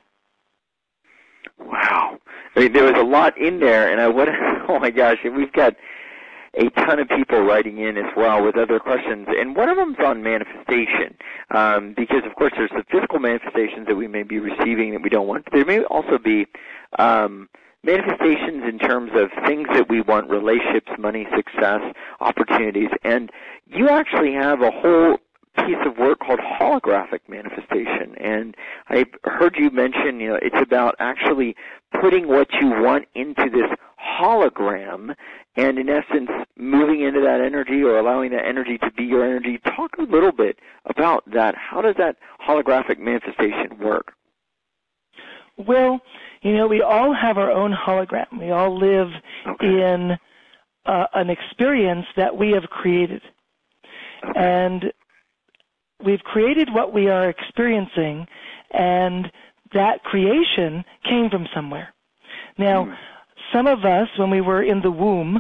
Wow. I mean, there was a lot in there, and oh my gosh, and we've got a ton of people writing in as well with other questions, and one of them's on manifestation, because of course there's the physical manifestations that we may be receiving that we don't want. There may also be manifestations in terms of things that we want, relationships, money, success, opportunities, and you actually have a whole piece of work called holographic manifestation, and I heard you mention, it's about actually putting what you want into this hologram and in essence moving into that energy or allowing that energy to be your energy. Talk a little bit about that. How does that holographic manifestation work? Well, we all have our own hologram. We all live in an experience that we have created. And we've created what we are experiencing, and that creation came from somewhere. Now, some of us, when we were in the womb,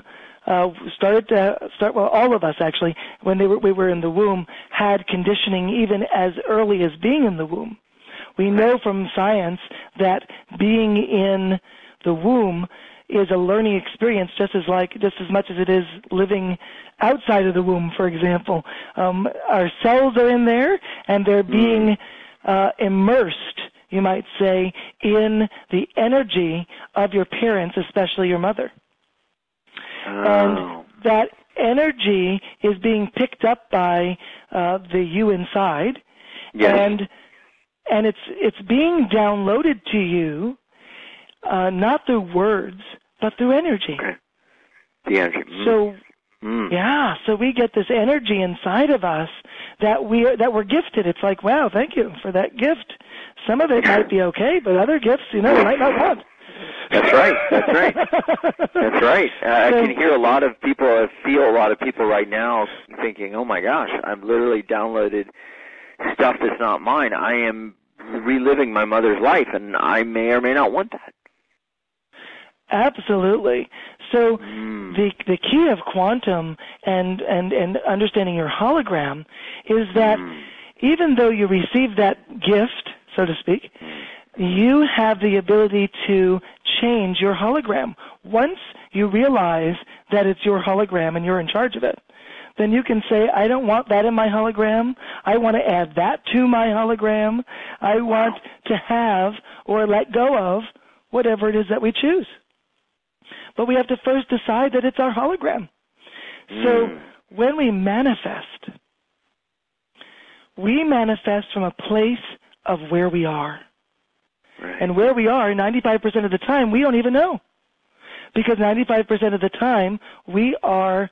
all of us actually, when we were in the womb, had conditioning even as early as being in the womb. We know from science that being in the womb is a learning experience just as much as it is living outside of the womb, for example. Our cells are in there, and they're being immersed, you might say, in the energy of your parents, especially your mother. And that energy is being picked up by the you inside, and it's being downloaded to you, not through words, but through energy. The energy. So, so we get this energy inside of us that we're gifted. It's like, wow, thank you for that gift. Some of it might be okay, but other gifts, we might not want. That's right. That's right. I can hear a lot of people, feel a lot of people right now thinking, oh my gosh, I've literally downloaded stuff that's not mine. I am reliving my mother's life, and I may or may not want that. Absolutely. So the key of quantum and understanding your hologram is that even though you receive that gift, so to speak, you have the ability to change your hologram. Once you realize that it's your hologram and you're in charge of it, then you can say, I don't want that in my hologram. I want to add that to my hologram. I want to have or let go of whatever it is that we choose. But we have to first decide that it's our hologram. So when we manifest from a place of where we are. Right. And where we are, 95% of the time, we don't even know. because 95% of the time we are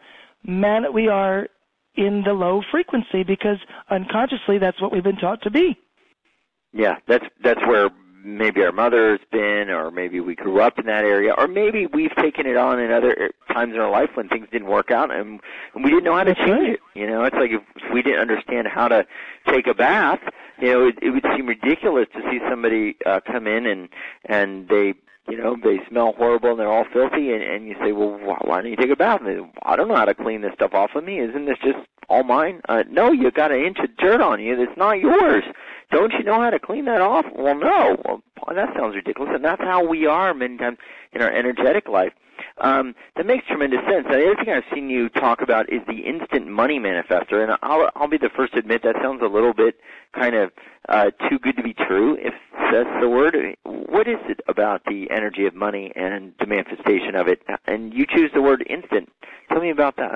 in the low frequency because unconsciously that's what we've been taught to be. Yeah, that's where maybe our mother has been, or maybe we grew up in that area, or maybe we've taken it on in other times in our life when things didn't work out and we didn't know how to change it. You know, it's like if we didn't understand how to take a bath, you know, it would seem ridiculous to see somebody come in and they, you know, they smell horrible and they're all filthy, and you say, well, why don't you take a bath? And they say, I don't know how to clean this stuff off of me. Isn't this just all mine? No, you got an inch of dirt on you that's not yours. Don't you know how to clean that off? Well, no. Well, that sounds ridiculous, and that's how we are many times in our energetic life. That makes tremendous sense. The other thing I've seen you talk about is the instant money manifestor, and I'll be the first to admit that sounds a little bit kind of too good to be true, if that's the word. What is it about the energy of money and the manifestation of it? And you choose the word instant. Tell me about that.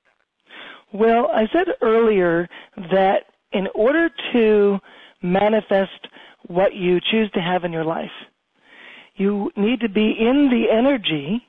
Well, I said earlier that in order to manifest what you choose to have in your life, you need to be in the energy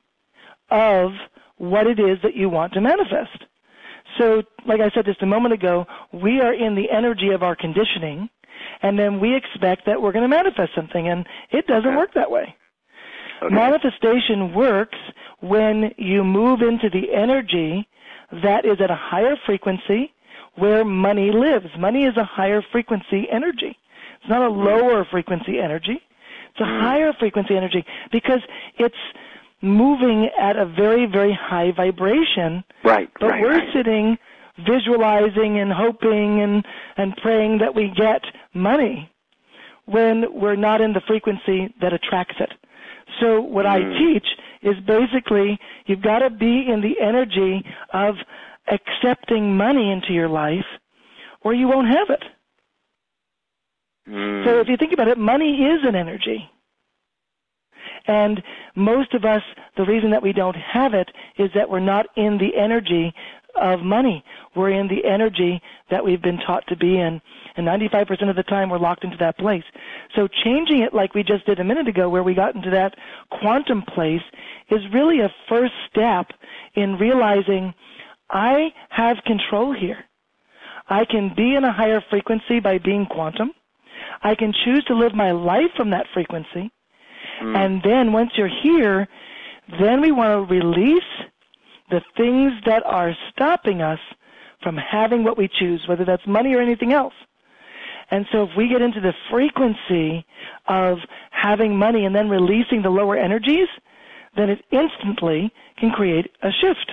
of what it is that you want to manifest. So, like I said just a moment ago, we are in the energy of our conditioning, and then we expect that we're going to manifest something, and it doesn't work that way. Okay. Manifestation works when you move into the energy that is at a higher frequency where money lives. Money is a higher frequency energy. It's not a lower frequency energy. It's a higher frequency energy because it's moving at a very, very high vibration. Right. But we're sitting visualizing and hoping and praying that we get money when we're not in the frequency that attracts it. So what I teach is basically you've got to be in the energy of accepting money into your life or you won't have it. So if you think about it, money is an energy. And most of us, the reason that we don't have it is that we're not in the energy of money. We're in the energy that we've been taught to be in. And 95% of the time we're locked into that place. So changing it like we just did a minute ago where we got into that quantum place is really a first step in realizing I have control here. I can be in a higher frequency by being quantum. I can choose to live my life from that frequency. And then once you're here, then we want to release the things that are stopping us from having what we choose, whether that's money or anything else. And so if we get into the frequency of having money and then releasing the lower energies, then it instantly can create a shift.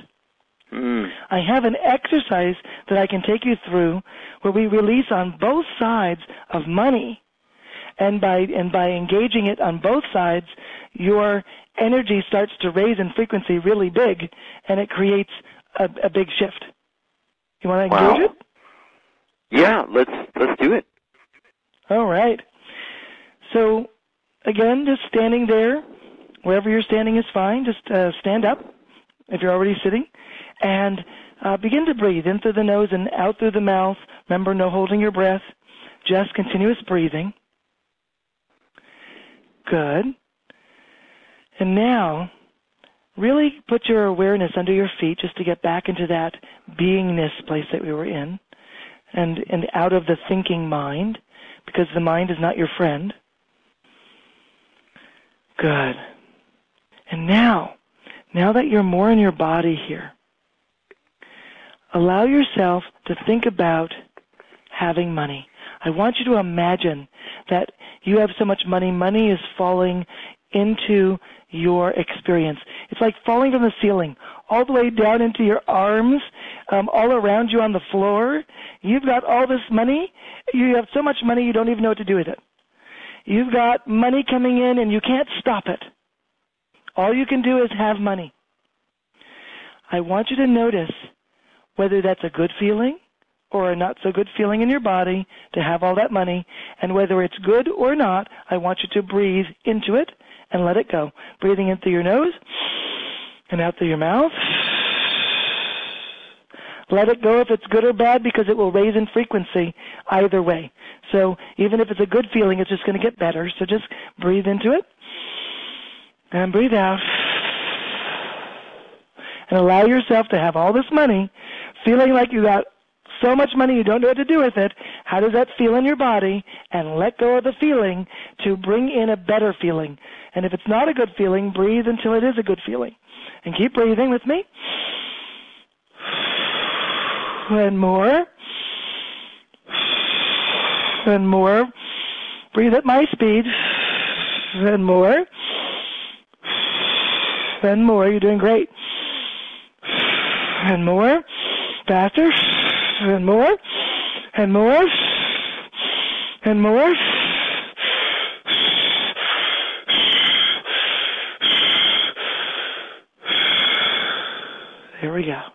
I have an exercise that I can take you through where we release on both sides of money. And by engaging it on both sides, your energy starts to raise in frequency really big, and it creates a big shift. You want to engage it? Yeah, let's do it. All right. So, again, just standing there, wherever you're standing is fine. Just stand up if you're already sitting, and begin to breathe in through the nose and out through the mouth. Remember, no holding your breath, just continuous breathing. Good. And now, really put your awareness under your feet just to get back into that beingness place that we were in and out of the thinking mind, because the mind is not your friend. Good. And now that you're more in your body here, allow yourself to think about having money. I want you to imagine that you have so much money. Money is falling into your experience. It's like falling from the ceiling, all the way down into your arms, all around you on the floor. You've got all this money. You have so much money you don't even know what to do with it. You've got money coming in and you can't stop it. All you can do is have money. I want you to notice whether that's a good feeling or a not so good feeling in your body to have all that money, and whether it's good or not, I want you to breathe into it and let it go. Breathing in through your nose and out through your mouth. Let it go if it's good or bad, because it will raise in frequency either way. So even if it's a good feeling, it's just going to get better. So just breathe into it and breathe out. and allow yourself to have all this money, feeling like you got so much money you don't know what to do with it. How does that feel in your body? And let go of the feeling to bring in a better feeling. And if it's not a good feeling, breathe until it is a good feeling. And keep breathing with me. And more. And more. Breathe at my speed. And more. And more. You're doing great. And more. Faster. And more. And more. And more. There we go.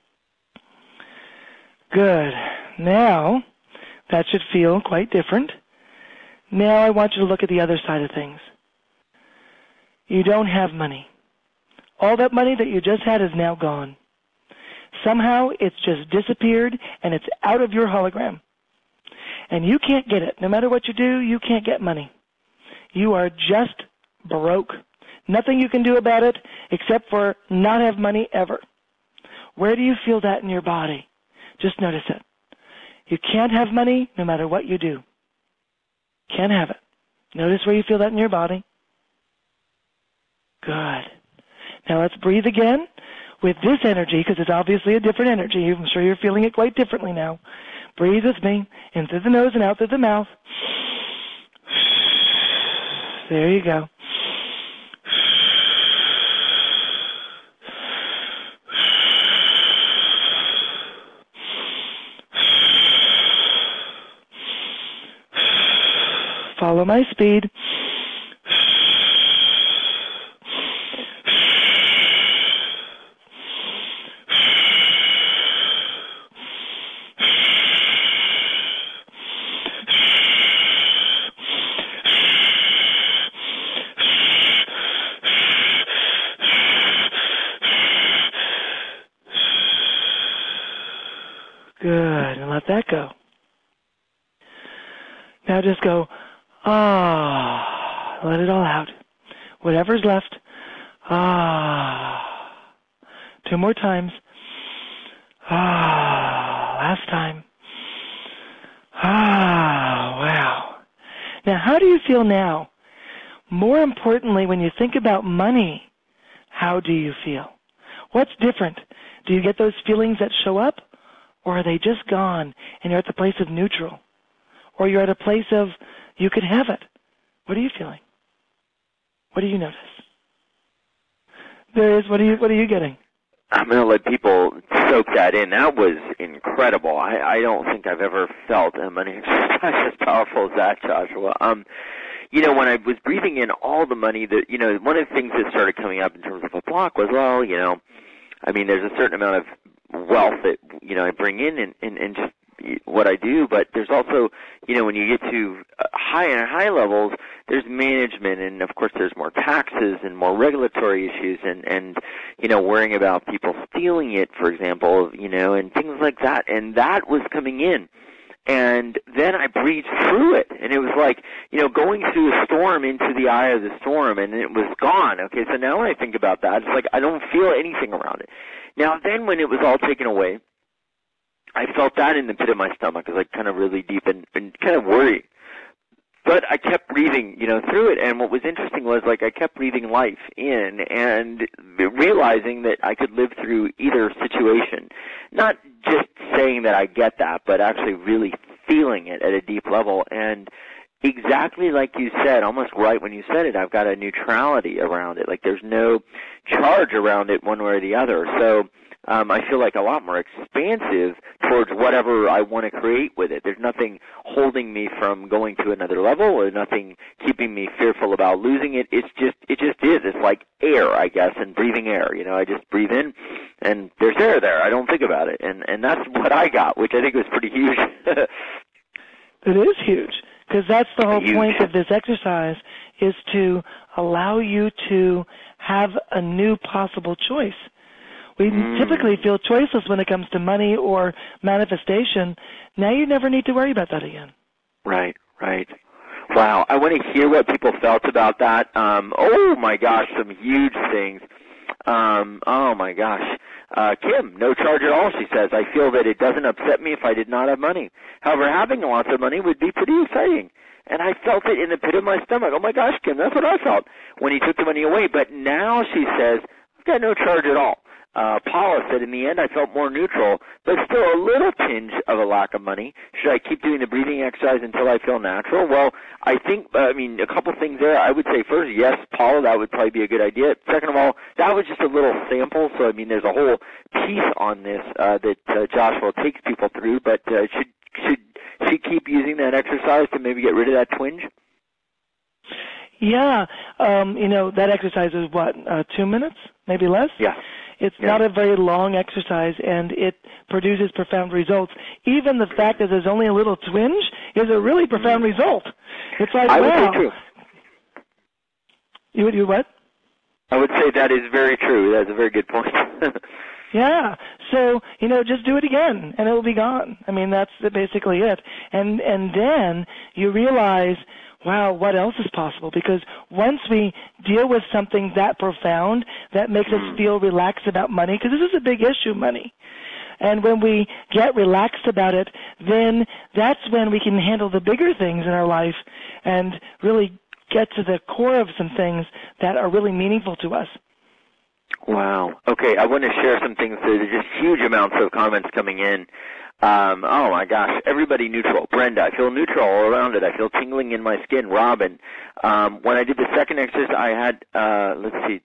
Good. Now, that should feel quite different. Now I want you to look at the other side of things. You don't have money. All that money that you just had is now gone. Somehow it's just disappeared and it's out of your hologram. And you can't get it. No matter what you do, you can't get money. You are just broke. Nothing you can do about it except for not have money ever. Where do you feel that in your body? Just notice it. You can't have money no matter what you do. Can't have it. Notice where you feel that in your body. Good. Now let's breathe again with this energy, because it's obviously a different energy. I'm sure you're feeling it quite differently now. Breathe with me, in through the nose and out through the mouth. There you go. Follow my speed. Good, and let that go. Now just go, let it all out. Whatever's left, 2 more times. Last time. Wow. Now, how do you feel now? More importantly, when you think about money, how do you feel? What's different? Do you get those feelings that show up? Or are they just gone and you're at the place of neutral? Or you're at a place of you can have it. What are you feeling? What do you notice? There is. What are you getting? I'm going to let people soak that in. That was incredible. I don't think I've ever felt a money exercise as powerful as that, Joshua. When I was breathing in all the money, that one of the things that started coming up in terms of a block was, there's a certain amount of wealth that I bring in and just what I do, but there's also when you get to high levels, there's management, and of course there's more taxes and more regulatory issues, and worrying about people stealing it, for example, and things like that, and that was coming in. And then I breathed through it, and it was like, going through a storm into the eye of the storm, and it was gone. Okay, so now when I think about that, it's like I don't feel anything around it. Now then when it was all taken away, I felt that in the pit of my stomach. It was like kind of really deep and kind of worried. But I kept breathing, through it, and what was interesting was, like, I kept breathing life in and realizing that I could live through either situation. Not just saying that I get that, but actually really feeling it at a deep level. And exactly like you said, almost right when you said it, I've got a neutrality around it. Like, there's no charge around it one way or the other. So I feel like a lot more expansive towards whatever I want to create with it. There's nothing holding me from going to another level, or nothing keeping me fearful about losing it. It just is. It's like air, I guess, and breathing air. I just breathe in, and there's air there. I don't think about it, and that's what I got, which I think was pretty huge. It is huge, because that's the whole point of this exercise, is to allow you to have a new possible choice. We typically feel choiceless when it comes to money or manifestation. Now you never need to worry about that again. Right. Wow, I want to hear what people felt about that. Oh, my gosh, some huge things. Oh, my gosh. Kim, no charge at all, she says. I feel that it doesn't upset me if I did not have money. However, having lots of money would be pretty exciting. And I felt it in the pit of my stomach. Oh, my gosh, Kim, that's what I felt when he took the money away. But now, she says, I've got no charge at all. Paula said, in the end, I felt more neutral, but still a little tinge of a lack of money. Should I keep doing the breathing exercise until I feel natural? Well, I think, a couple things there. I would say first, yes, Paula, that would probably be a good idea. Second of all, that was just a little sample, so, there's a whole piece on this that Joshua takes people through, but should she keep using that exercise to maybe get rid of that twinge? Yeah, that exercise is what, 2 minutes, maybe less? Yeah. It's not a very long exercise, and it produces profound results. Even the fact that there's only a little twinge is a really profound result. It's like, I would say true. You what? I would say that is very true. That's a very good point. Yeah. So, just do it again, and it will be gone. That's basically it. And then you realize, wow, what else is possible? Because once we deal with something that profound, that makes us feel relaxed about money, because this is a big issue, money. And when we get relaxed about it, then that's when we can handle the bigger things in our life and really get to the core of some things that are really meaningful to us. Wow. Okay, I want to share some things. There's just huge amounts of comments coming in. Oh, my gosh. Everybody neutral. Brenda, I feel neutral all around it. I feel tingling in my skin. Robin, when I did the second exercise, I had, let's see,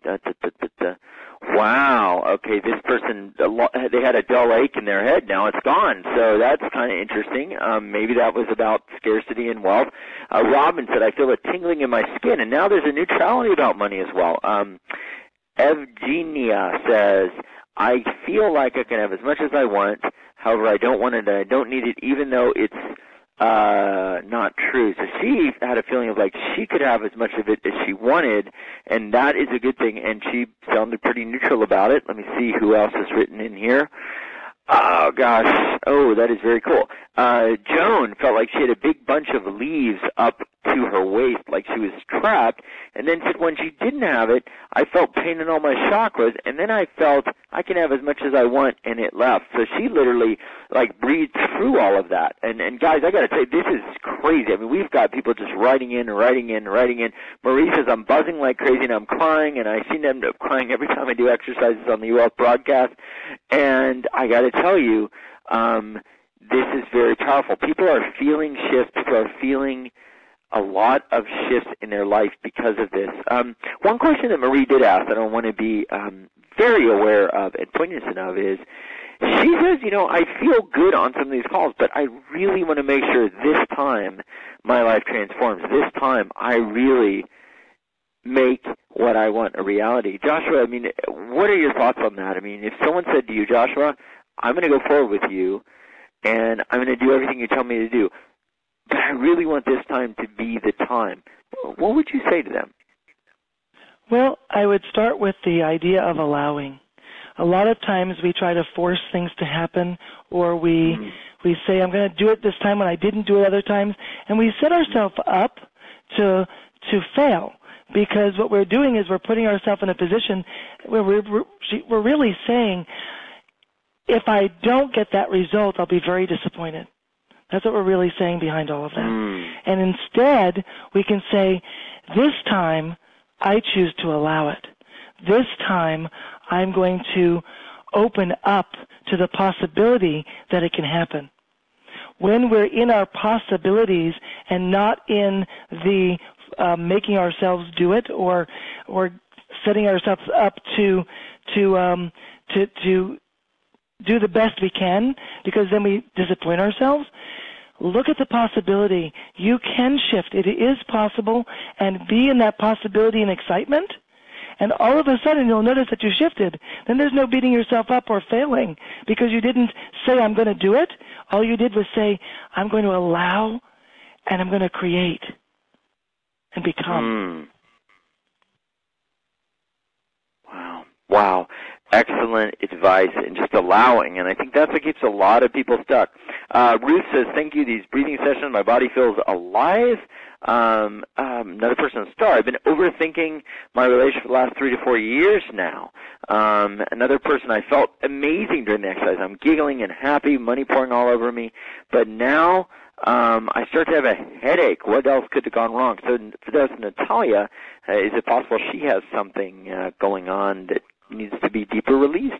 wow. Okay, this person, they had a dull ache in their head. Now it's gone. So that's kind of interesting. Maybe that was about scarcity and wealth. Robin said, I feel a tingling in my skin. And now there's a neutrality about money as well. Evgenia says, I feel like I can have as much as I want. However, I don't want it and I don't need it, even though it's not true. So she had a feeling of like she could have as much of it as she wanted, and that is a good thing. And she sounded pretty neutral about it. Let me see who else is written in here. Oh, gosh. Oh, that is very cool. Joan felt like she had a big bunch of leaves up to her waist, like she was trapped, and then said when she didn't have it, I felt pain in all my chakras, and then I felt I can have as much as I want, and it left. So she literally, breathed through all of that. And guys, I got to tell you, this is crazy. We've got people just writing in. Marie says, I'm buzzing like crazy, and I'm crying, and I seem to end up crying every time I do exercises on the UL broadcast. And I got to tell you, this is very powerful. People are feeling shifts. People are feeling a lot of shifts in their life because of this. One question that Marie did ask that I want to be very aware of and cognizant of is, she says, I feel good on some of these calls, but I really want to make sure this time my life transforms. This time I really make what I want a reality. Joshua, what are your thoughts on that? If someone said to you, Joshua, I'm going to go forward with you, and I'm going to do everything you tell me to do, but I really want this time to be the time, what would you say to them? Well, I would start with the idea of allowing. A lot of times we try to force things to happen, or we say, I'm going to do it this time when I didn't do it other times, and we set ourselves up to fail, because what we're doing is we're putting ourselves in a position where we're really saying, if I don't get that result, I'll be very disappointed. That's what we're really saying behind all of that. And instead, we can say, this time, I choose to allow it. This time, I'm going to open up to the possibility that it can happen. When we're in our possibilities and not in the making ourselves do it or setting ourselves up to do the best we can, because then we disappoint ourselves. Look at the possibility. You can shift. It is possible, and be in that possibility and excitement, and all of a sudden you'll notice that you shifted. Then there's no beating yourself up or failing, because you didn't say, I'm going to do it. All you did was say, I'm going to allow, and I'm going to create and become. Wow. Excellent advice, and just allowing, and I think that's what keeps a lot of people stuck. Ruth says, thank you, these breathing sessions, my body feels alive. Another person, Star, I've been overthinking my relationship for the last 3 to 4 years now. Another person, I felt amazing during the exercise. I'm giggling and happy, money pouring all over me. But now I start to have a headache. What else could have gone wrong? So for those, Natalia, is it possible she has something going on that needs to be deeper released?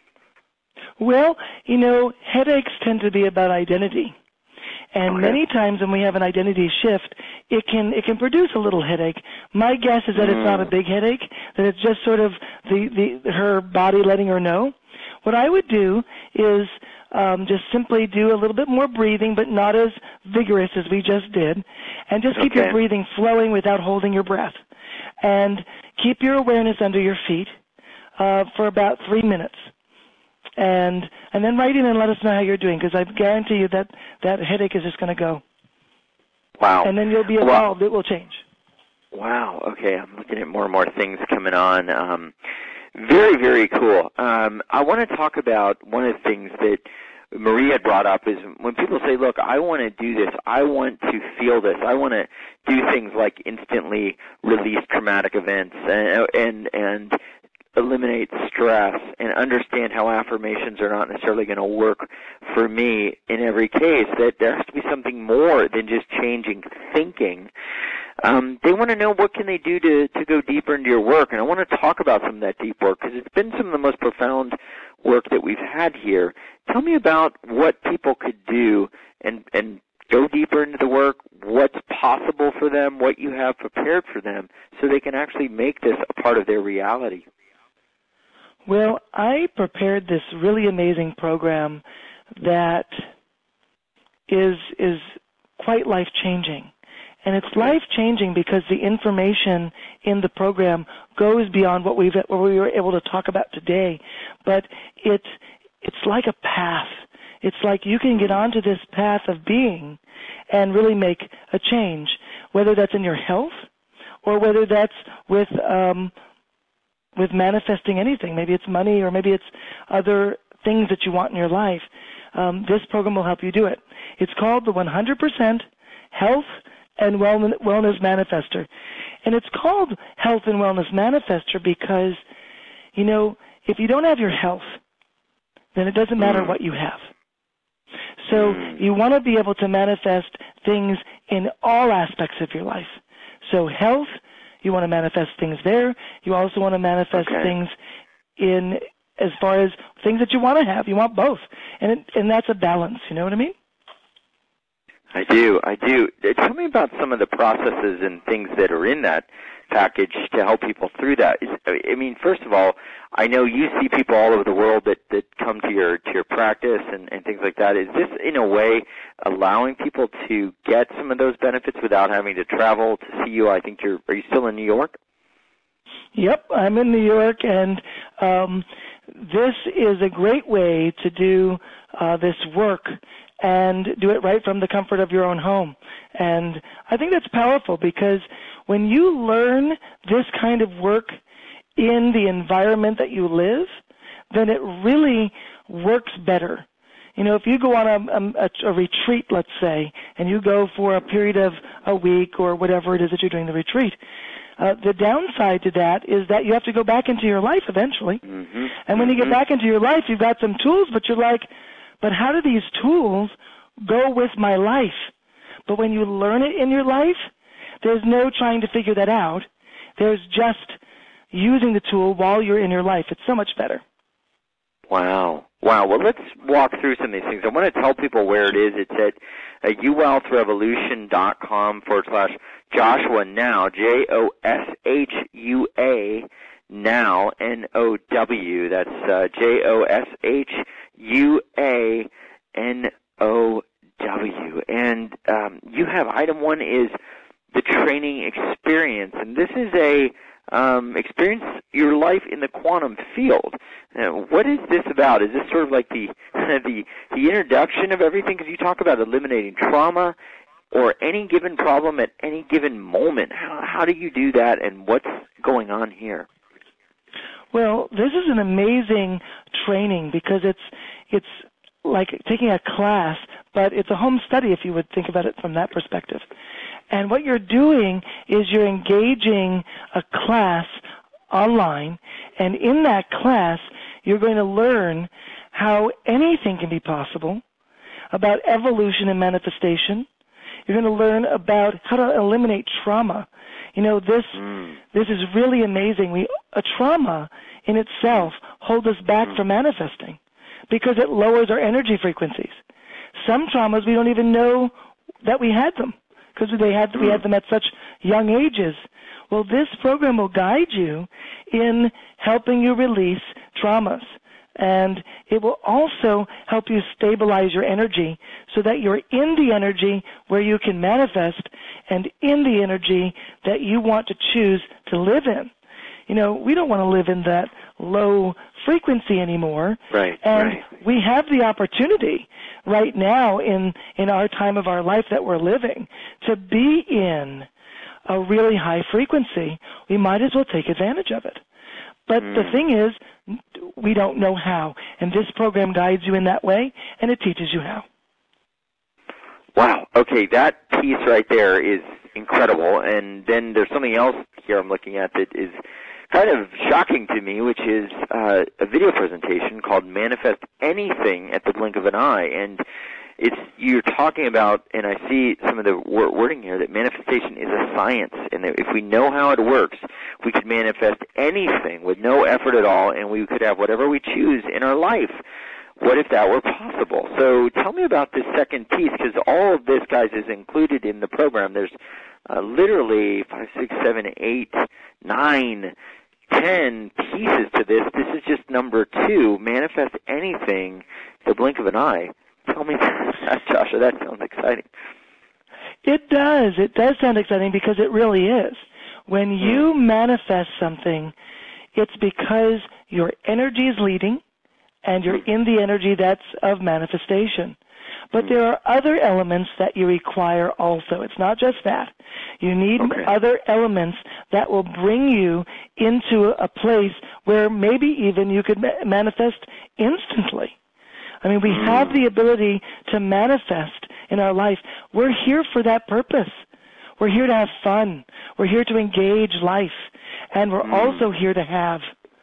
Well, headaches tend to be about identity. And many times when we have an identity shift, it can produce a little headache. My guess is that it's not a big headache, that it's just sort of her body letting her know. What I would do is just simply do a little bit more breathing, but not as vigorous as we just did, and just keep your breathing flowing without holding your breath. And keep your awareness under your feet for about 3 minutes. And then write in and let us know how you're doing, because I guarantee you that headache is just going to go. Wow. And then you'll be evolved. It will change. Wow. Okay. I'm looking at more and more things coming on. Very, very cool. I want to talk about one of the things that Marie had brought up is when people say, look, I want to do this. I want to feel this. I want to do things like instantly release traumatic events and eliminate stress and understand how affirmations are not necessarily going to work for me in every case, that there has to be something more than just changing thinking. They want to know what can they do to go deeper into your work, and I want to talk about some of that deep work because it's been some of the most profound work that we've had here. Tell me about what people could do and go deeper into the work, what's possible for them, what you have prepared for them so they can actually make this a part of their reality. Well, I prepared this really amazing program that is quite life-changing. And it's life-changing because the information in the program goes beyond what we were able to talk about today. But it's like a path. It's like you can get onto this path of being and really make a change, whether that's in your health or whether that's with manifesting anything. Maybe it's money or maybe it's other things that you want in your life. This program will help you do it. It's called the 100% Health and Wellness Manifester. And it's called Health and Wellness Manifester because, if you don't have your health, then it doesn't matter what you have. So you want to be able to manifest things in all aspects of your life. So health, you want to manifest things there. You also want to manifest things in as far as things that you want to have. You want both. And that's a balance. You know what I mean? I do. Tell me about some of the processes and things that are in that package to help people through that. First of all, I know you see people all over the world that come to your practice and things like that. Is this, in a way, allowing people to get some of those benefits without having to travel to see you? I think are you still in New York? Yep, I'm in New York, and this is a great way to do this work and do it right from the comfort of your own home. And I think that's powerful because when you learn this kind of work in the environment that you live, then it really works better. If you go on a retreat, let's say, and you go for a period of a week or whatever it is that you're doing the retreat, the downside to that is that you have to go back into your life eventually. Mm-hmm. And when you get back into your life, you've got some tools, but you're like, but how do these tools go with my life? But when you learn it in your life, there's no trying to figure that out. There's just using the tool while you're in your life. It's so much better. Wow. Well, let's walk through some of these things. I want to tell people where it is. It's at uwealthrevolution.com/Joshua Now, JOSHUA Now, NOW. That's JOSHUANOW. And you have item 1 is the training experience, and this is a experience your life in the quantum field. What is this about? Is this sort of like the introduction of everything? Because you talk about eliminating trauma or any given problem at any given moment. How do you do that, and what's going on here? Well, this is an amazing training because it's like taking a class, but it's a home study if you would think about it from that perspective. And what you're doing is you're engaging a class online, And in that class, you're going to learn how anything can be possible, about evolution and manifestation. You're going to learn about how to eliminate trauma. You know, this is really amazing. A trauma in itself holds us back from manifesting because it lowers our energy frequencies. Some traumas we don't even know that we had them because we had them at such young ages. Well, this program will guide you in helping you release traumas. And it will also help you stabilize your energy so that you're in the energy where you can manifest and in the energy that you want to choose to live in. You know, we don't want to live in that low frequency anymore. Right. And we have the opportunity right now in our time of our life that we're living to be in a really high frequency. We might as well take advantage of it. But the thing is, we don't know how, and this program guides you in that way, and it teaches you how. Wow. Okay, that piece right there is incredible. And then there's something else here I'm looking at that is kind of shocking to me, which is a video presentation called Manifest Anything at the Blink of an Eye. And you're talking about, and I see some of the wording here, that manifestation is a science, and that if we know how it works, we could manifest anything with no effort at all, and we could have whatever we choose in our life. What if that were possible? So tell me about this second piece, because all of this, guys, is included in the program. There's literally 5, 6, 7, 8, 9, 10 pieces to this. This is just number 2, Manifest Anything, the Blink of an Eye. Tell me that, Joshua. That sounds exciting. It does. It does sound exciting because it really is. When you manifest something, it's because your energy is leading and you're in the energy that's of manifestation. But there are other elements that you require also. It's not just that. You need other elements that will bring you into a place where maybe even you could manifest instantly. I mean, we have the ability to manifest in our life. We're here for that purpose. We're here to have fun. We're here to engage life. And we're also here to have.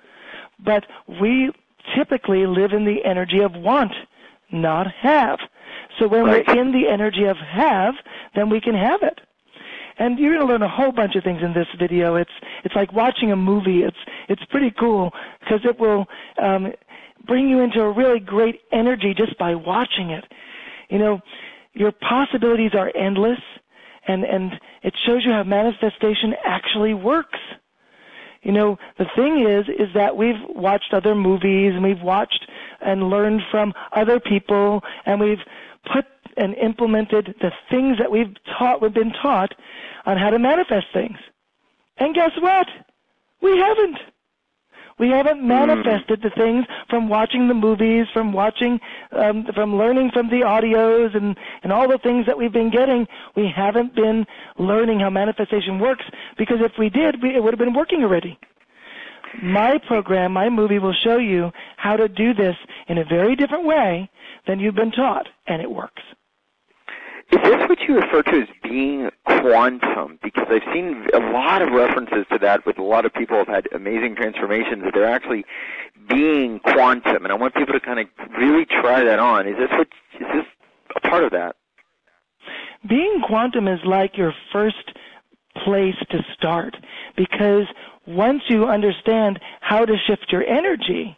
But we typically live in the energy of want, not have. So when we're in the energy of have, then we can have it. And you're going to learn a whole bunch of things in this video. It's like watching a movie. It's pretty cool because it will bring you into a really great energy just by watching it. You know, your possibilities are endless, and it shows you how manifestation actually works. You know, the thing is that we've watched other movies, and we've watched and learned from other people, and we've put and implemented the things that we've been taught on how to manifest things. And guess what? We haven't. We haven't manifested the things from watching the movies, from watching, from learning from the audios and all the things that we've been getting. We haven't been learning how manifestation works, because if we did, it would have been working already. My program, my movie, will show you how to do this in a very different way than you've been taught, and it works. Is this what you refer to as being quantum? Because I've seen a lot of references to that with a lot of people who have had amazing transformations, that they're actually being quantum. And I want people to kind of really try that on. Is this a part of that? Being quantum is like your first place to start, because once you understand how to shift your energy,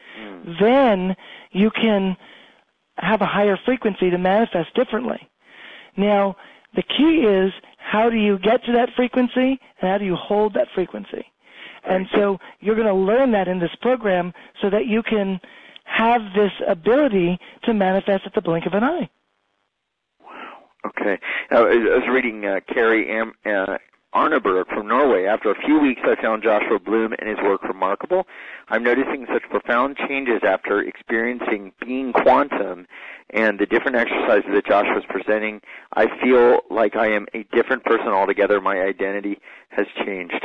then you can have a higher frequency to manifest differently. Now, the key is, how do you get to that frequency, and how do you hold that frequency? And so you're going to learn that in this program so that you can have this ability to manifest at the blink of an eye. Wow. Okay. I was reading Carrie Arneberg from Norway. After a few weeks, I found Joshua Bloom and his work remarkable. I'm noticing such profound changes after experiencing being quantum and the different exercises that Joshua was presenting. I feel like I am a different person altogether. My identity has changed.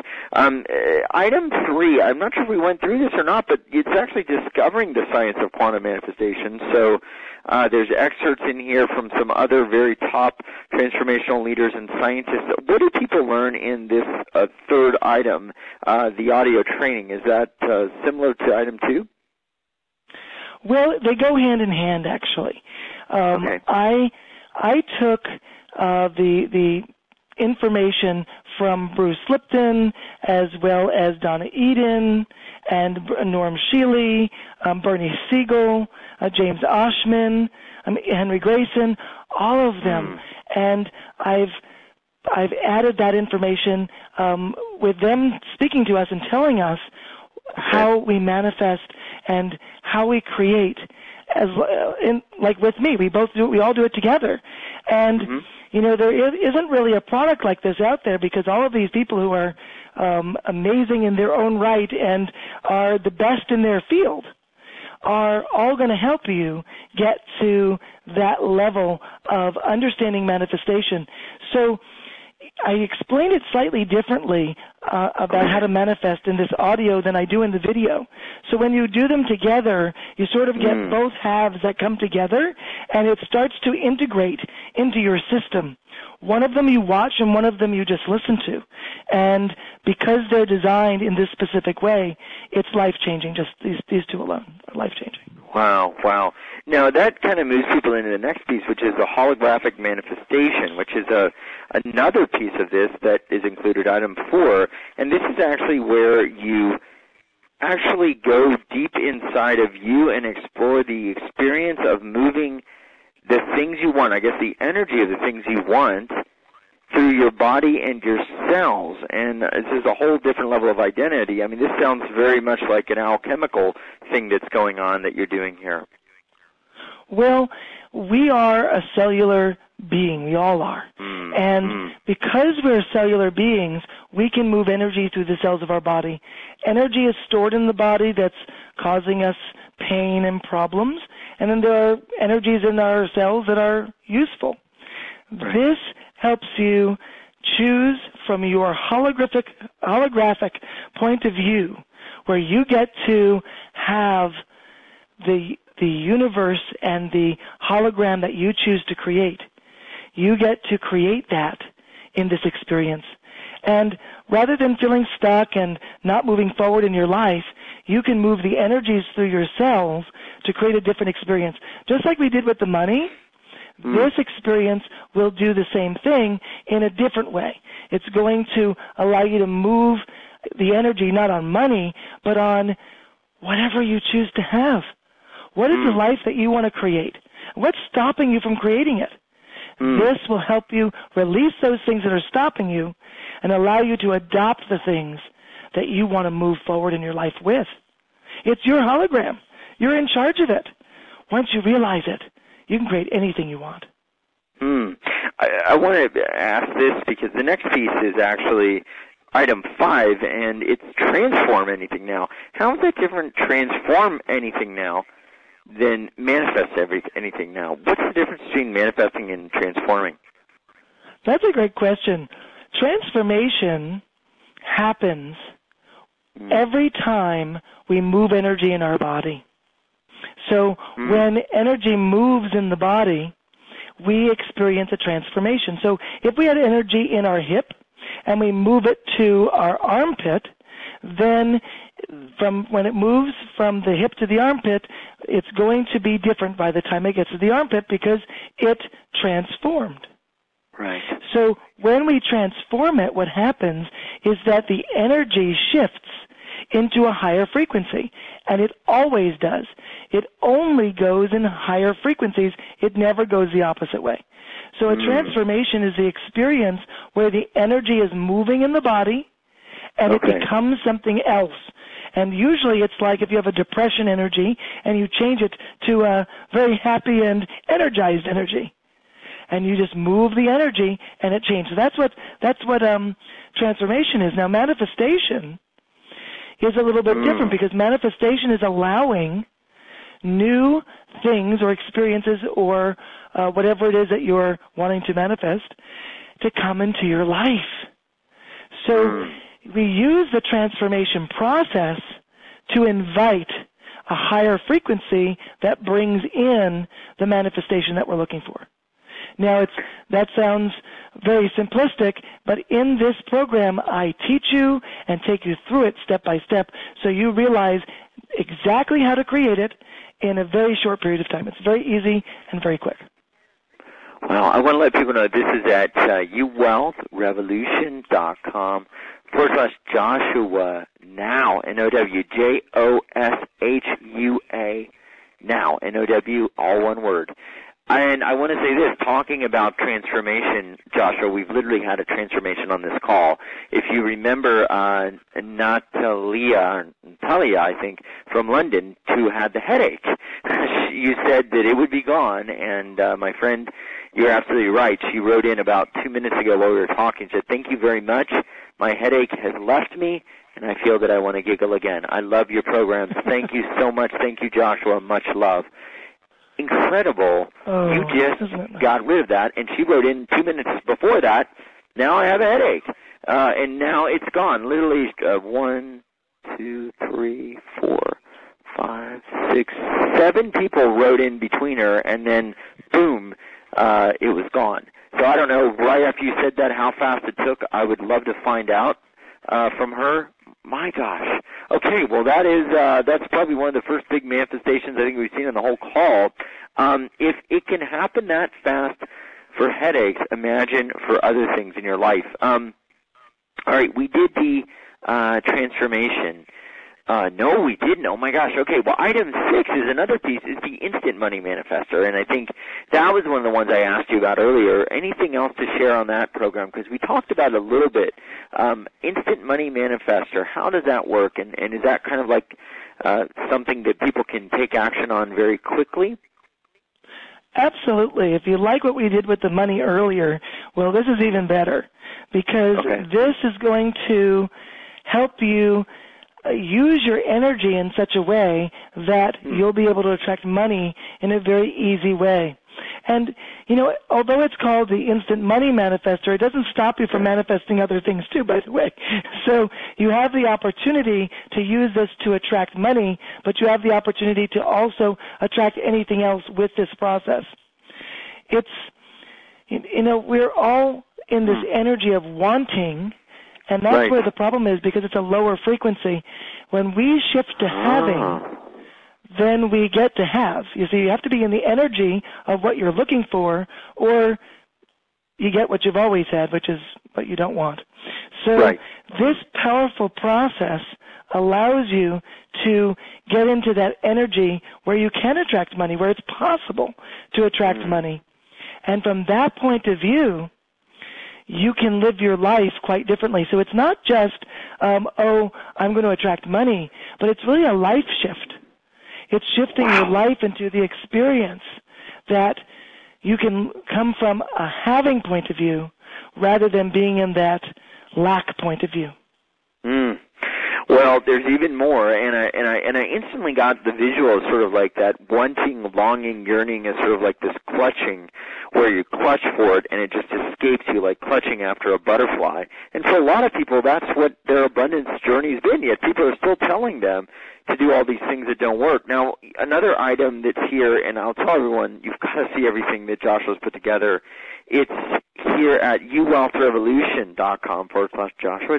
Item 3, I'm not sure if we went through this or not, but it's actually discovering the science of quantum manifestation. So There's excerpts in here from some other very top transformational leaders and scientists. What do people learn in this third item, the audio training? Is that similar to item 2? Well, they go hand in hand, actually. Okay. I took the information from Bruce Lipton, as well as Donna Eden and Norm Shealy, Bernie Siegel, James Oshman, Henry Grayson, all of them. And I've added that information with them speaking to us and telling us how we manifest and how we create. Like with me, we all do it together. And there isn't really a product like this out there, because all of these people who are amazing in their own right and are the best in their field are all going to help you get to that level of understanding manifestation. So I explain it slightly differently about how to manifest in this audio than I do in the video. So when you do them together, you sort of get both halves that come together, and it starts to integrate into your system. One of them you watch and one of them you just listen to. And because they're designed in this specific way, it's life-changing. Just these two alone are life-changing. Wow. Now, that kind of moves people into the next piece, which is the holographic manifestation, which is another piece of this that is included, item 4. And this is actually where you actually go deep inside of you and explore the experience of moving the things you want, I guess the energy of the things you want, through your body and your cells. And this is a whole different level of identity. I mean, this sounds very much like an alchemical thing that's going on that you're doing here. Well, we are a cellular being. We all are. And because we're cellular beings, we can move energy through the cells of our body. Energy is stored in the body that's causing us pain and problems, and then there are energies in our cells that are useful. Right. This helps you choose from your holographic point of view, where you get to have the universe and the hologram that you choose to create. You get to create that in this experience. And rather than feeling stuck and not moving forward in your life, you can move the energies through your cells to create a different experience. Just like we did with the money, this experience will do the same thing in a different way. It's going to allow you to move the energy not on money, but on whatever you choose to have. What is the life that you want to create? What's stopping you from creating it? This will help you release those things that are stopping you and allow you to adopt the things that you want to move forward in your life with. It's your hologram. You're in charge of it. Once you realize it, you can create anything you want. I want to ask this because the next piece is actually item 5, and it's transform anything now. How is that different, transform anything now, than manifest anything now? What's the difference between manifesting and transforming? That's a great question. Transformation happens every time we move energy in our body. So when energy moves in the body, we experience a transformation. So if we had energy in our hip and we move it to our armpit, then when it moves from the hip to the armpit, it's going to be different by the time it gets to the armpit because it transformed. Right. So when we transform it, what happens is that the energy shifts into a higher frequency, and it always does. It only goes in higher frequencies. It never goes the opposite way. So a transformation is the experience where the energy is moving in the body, and it becomes something else. And usually it's like if you have a depression energy and you change it to a very happy and energized energy. And you just move the energy and it changes. So that's what transformation is. Now manifestation is a little bit different because manifestation is allowing new things or experiences or whatever it is that you're wanting to manifest to come into your life. So we use the transformation process to invite a higher frequency that brings in the manifestation that we're looking for. Now, that sounds very simplistic, but in this program, I teach you and take you through it step by step so you realize exactly how to create it in a very short period of time. It's very easy and very quick. Well, I want to let people know this is at uwealthrevolution.com/Joshua Now, NOWJOSHUA Now, NOW, all one word. And I want to say this, talking about transformation, Joshua, we've literally had a transformation on this call. If you remember Natalia, I think, from London, who had the headache, you said that it would be gone, and my friend, you're absolutely right. She wrote in about 2 minutes ago while we were talking, said, thank you very much. My headache has left me, and I feel that I want to giggle again. I love your programs. Thank you so much. Thank you, Joshua. Much love. Incredible. You just got rid of that, and she wrote in 2 minutes before that, now I have a headache, and now it's gone. Literally 1, 2, 3, 4, 5, 6, 7 people wrote in between her, and then boom, it was gone. So I don't know, right after you said that, how fast it took. I would love to find out from her. My gosh. Okay, well that's probably one of the first big manifestations I think we've seen in the whole call. If it can happen that fast for headaches, imagine for other things in your life. All right, we did the transformation. No, we didn't. Oh, my gosh. Okay, well, item 6 is another piece, is the instant money manifestor, and I think that was one of the ones I asked you about earlier. Anything else to share on that program? Because we talked about it a little bit. Instant money manifestor, how does that work, and is that kind of like something that people can take action on very quickly? Absolutely. If you like what we did with the money earlier, well, this is even better because this is going to help you use your energy in such a way that you'll be able to attract money in a very easy way. And, you know, although it's called the Instant Money Manifestor, it doesn't stop you from manifesting other things too, by the way. So you have the opportunity to use this to attract money, but you have the opportunity to also attract anything else with this process. It's, you know, we're all in this energy of wanting, and that's where the problem is because it's a lower frequency. When we shift to having, then we get to have. You see, you have to be in the energy of what you're looking for, or you get what you've always had, which is what you don't want. So this powerful process allows you to get into that energy where you can attract money, where it's possible to attract money. And from that point of view, you can live your life quite differently. So it's not just, I'm going to attract money, but it's really a life shift. It's shifting your life into the experience that you can come from a having point of view rather than being in that lack point of view. Well, there's even more, and I instantly got the visual of sort of like that wanting, longing, yearning, as sort of like this clutching, where you clutch for it and it just escapes you, like clutching after a butterfly. And for a lot of people, that's what their abundance journey's been. Yet people are still telling them to do all these things that don't work. Now, another item that's here, and I'll tell everyone, you've got to see everything that Joshua's put together. It's here at uwealthrevolution.com/Joshua,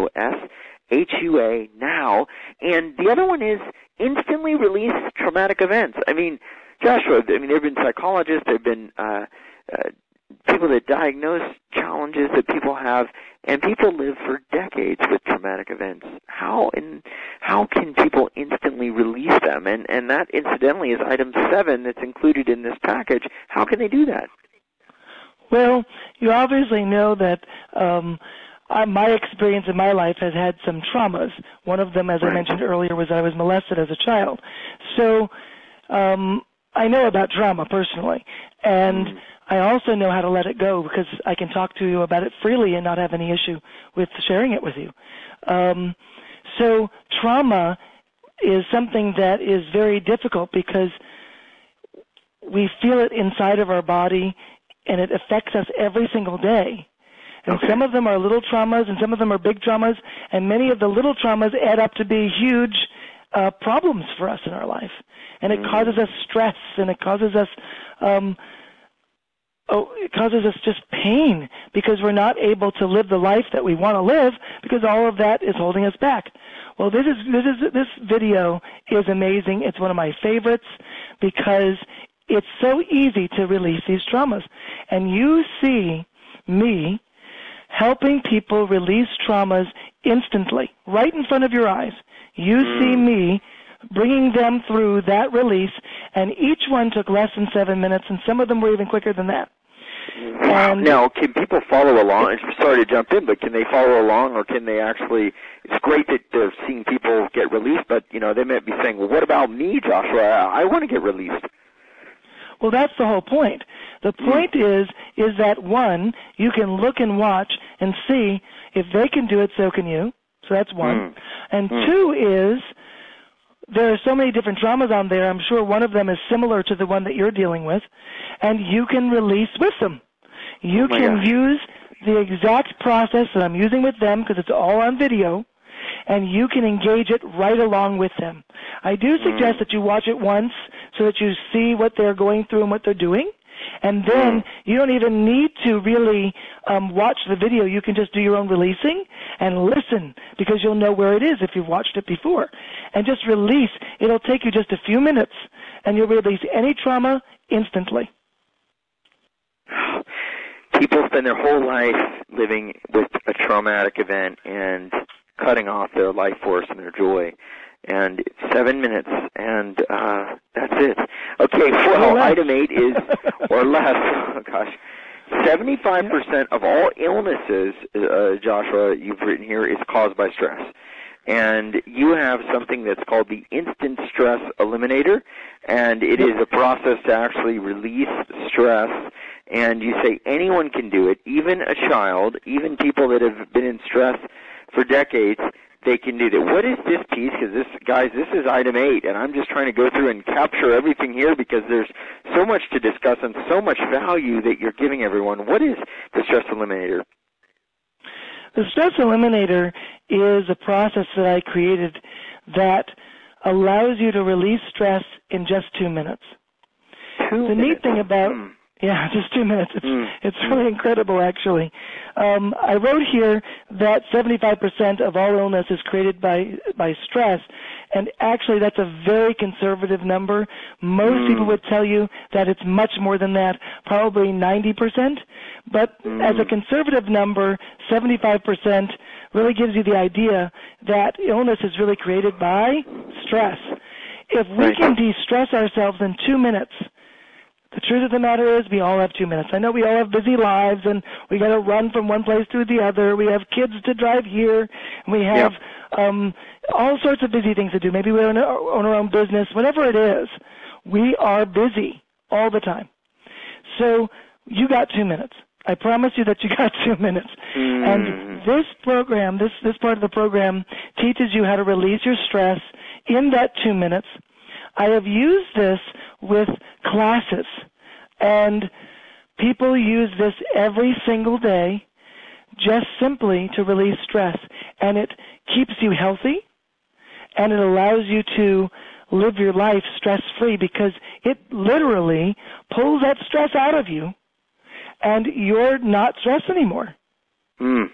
JOSHUA Now. And the other one is instantly release traumatic events. I mean, Joshua, there have been psychologists, there have been people that diagnose challenges that people have, and people live for decades with traumatic events. How can people instantly release them? And that, incidentally, is item 7 that's included in this package. How can they do that? Well, you obviously know that my experience in my life has had some traumas. One of them, as I mentioned earlier, was that I was molested as a child. So I know about trauma personally, and I also know how to let it go because I can talk to you about it freely and not have any issue with sharing it with you. So trauma is something that is very difficult because we feel it inside of our body and it affects us every single day. And some of them are little traumas and some of them are big traumas, and many of the little traumas add up to be huge problems for us in our life. And it causes us stress, and it causes us just pain because we're not able to live the life that we want to live because all of that is holding us back. Well, this video is amazing. It's one of my favorites because it's so easy to release these traumas. And you see me helping people release traumas instantly, right in front of your eyes. You see me bringing them through that release, and each one took less than 7 minutes, and some of them were even quicker than that. Wow. Now, can people follow along? Sorry to jump in, but can they follow along, or can they actually? It's great that they're seeing people get released, but they might be saying, "Well, what about me, Joshua? I want to get released." Well, that's the whole point. The point is that, one, you can look and watch and see if they can do it, so can you. So that's one. And two is there are so many different traumas on there. I'm sure one of them is similar to the one that you're dealing with, and you can release with them. You can use the exact process that I'm using with them because it's all on video, and you can engage it right along with them. I do suggest that you watch it once so that you see what they're going through and what they're doing, and then you don't even need to really watch the video. You can just do your own releasing and listen because you'll know where it is if you've watched it before. And just release. It'll take you just a few minutes, and you'll release any trauma instantly. People spend their whole life living with a traumatic event and cutting off their life force and their joy. And 7 minutes, and that's it. Okay, well, item 8 is, or less, oh gosh, 75% of all illnesses, Joshua, you've written here, is caused by stress. And you have something that's called the Instant Stress Eliminator, and it is a process to actually release stress. And you say anyone can do it, even a child, even people that have been in stress for decades, they can do that. What is this piece? Because this is item 8, and I'm just trying to go through and capture everything here because there's so much to discuss and so much value that you're giving everyone. What is the Stress Eliminator? The Stress Eliminator is a process that I created that allows you to release stress in just 2 minutes. The neat thing about just 2 minutes. It's really incredible, actually. I wrote here that 75% of all illness is created by stress, and actually that's a very conservative number. Most people would tell you that it's much more than that, probably 90%. But as a conservative number, 75% really gives you the idea that illness is really created by stress. If we can de-stress ourselves in 2 minutes, the truth of the matter is we all have 2 minutes. I know we all have busy lives, and we got to run from one place to the other. We have kids to drive here, and we have all sorts of busy things to do. Maybe we own our own business. Whatever it is, we are busy all the time. So you got 2 minutes. I promise you that you got 2 minutes. And this program, this part of the program, teaches you how to release your stress in that 2 minutes. I have used this with classes, and people use this every single day just simply to release stress. And it keeps you healthy, and it allows you to live your life stress-free because it literally pulls that stress out of you, and you're not stressed anymore. The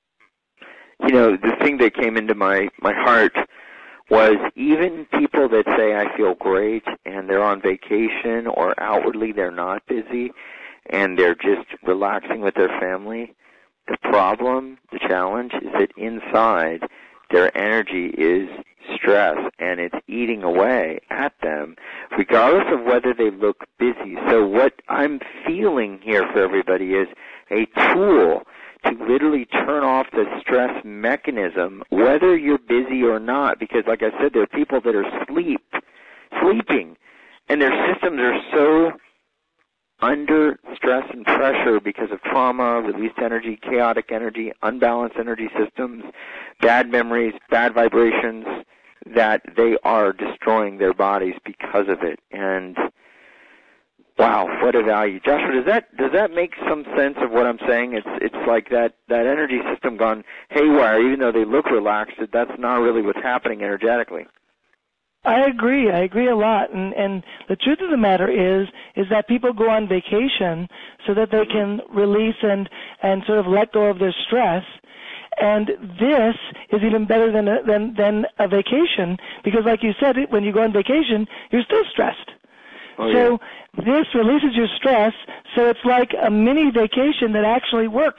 thing that came into my heart was even people that say, I feel great, and they're on vacation or outwardly they're not busy, and they're just relaxing with their family, the problem, the challenge is that inside their energy is stress, and it's eating away at them, regardless of whether they look busy. So what I'm feeling here for everybody is a tool to literally turn off the stress mechanism, whether you're busy or not, because like I said, there are people that are sleeping, and their systems are so under stress and pressure because of trauma, released energy, chaotic energy, unbalanced energy systems, bad memories, bad vibrations, that they are destroying their bodies because of it. And wow, what a value. Joshua, does that make some sense of what I'm saying? It's like that energy system gone haywire, even though they look relaxed, that's not really what's happening energetically. I agree. I agree a lot. And the truth of the matter is that people go on vacation so that they can release and sort of let go of their stress. And this is even better than a vacation because, like you said, when you go on vacation, you're still stressed. Oh, so this releases your stress, so it's like a mini vacation that actually works.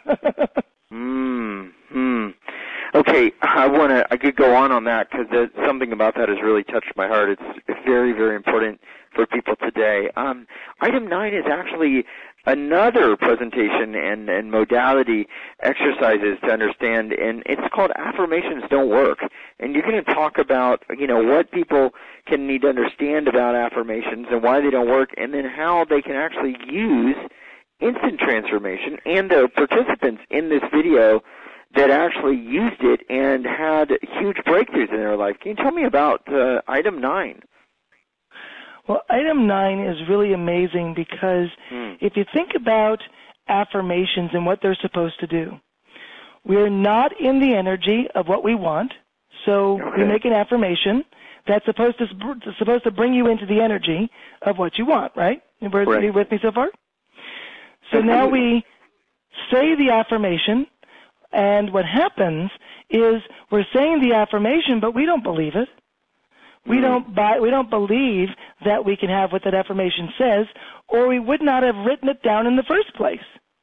Okay, I could go on that because something about that has really touched my heart. It's very, very important for people today. Item 9 is actually another presentation and modality exercises to understand, and it's called Affirmations Don't Work. And you're going to talk about, what people can need to understand about affirmations and why they don't work, and then how they can actually use instant transformation. And the participants in this video that actually used it and had huge breakthroughs in their life. Can you tell me about Item 9? Well, Item 9 is really amazing because if you think about affirmations and what they're supposed to do, we're not in the energy of what we want, so we make an affirmation that's supposed to bring you into the energy of what you want, right? Are you with me so far? So now we say the affirmation, and what happens is we're saying the affirmation, but we don't believe it. We don't believe that we can have what that affirmation says, or we would not have written it down in the first place.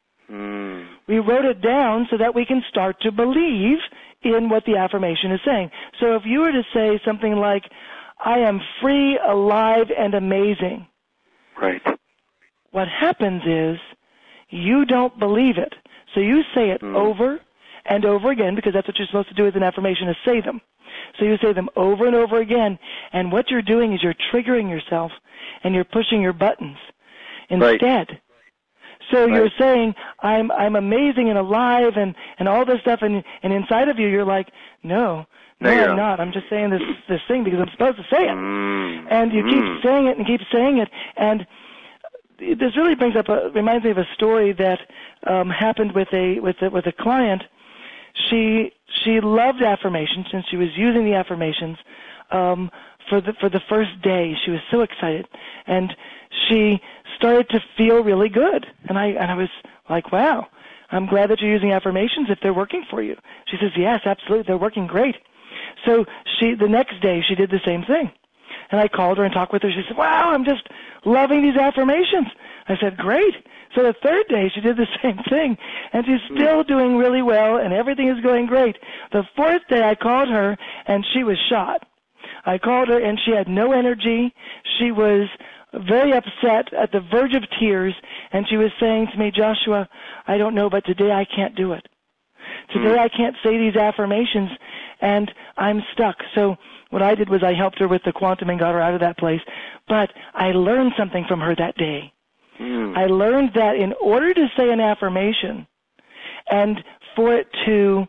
We wrote it down so that we can start to believe in what the affirmation is saying. So if you were to say something like, I am free, alive, and amazing. Right. What happens is you don't believe it. So you say it over and over again, because that's what you're supposed to do with an affirmation, is say them. So you say them over and over again, and what you're doing is you're triggering yourself, and you're pushing your buttons instead. Right. So you're saying, I'm amazing and alive and all this stuff, and inside of you you're like, no, I'm not. I'm just saying this thing because I'm supposed to say it. And you keep saying it and keep saying it, and this really reminds me of a story that happened with a client. She loved affirmations, and she was using the affirmations for the first day. She was so excited, and she started to feel really good. And I was like, wow, I'm glad that you're using affirmations if they're working for you. She says, yes, absolutely, they're working great. So the next day she did the same thing. And I called her and talked with her. She said, wow, I'm just loving these affirmations. I said, great. So the third day she did the same thing, and she's still doing really well, and everything is going great. The fourth day I called her, and she was shot. I called her, and she had no energy. She was very upset, at the verge of tears, and she was saying to me, Joshua, I don't know, but today I can't do it. Today I can't say these affirmations, and I'm stuck. So what I did was I helped her with the quantum and got her out of that place. But I learned something from her that day. I learned that in order to say an affirmation and for it to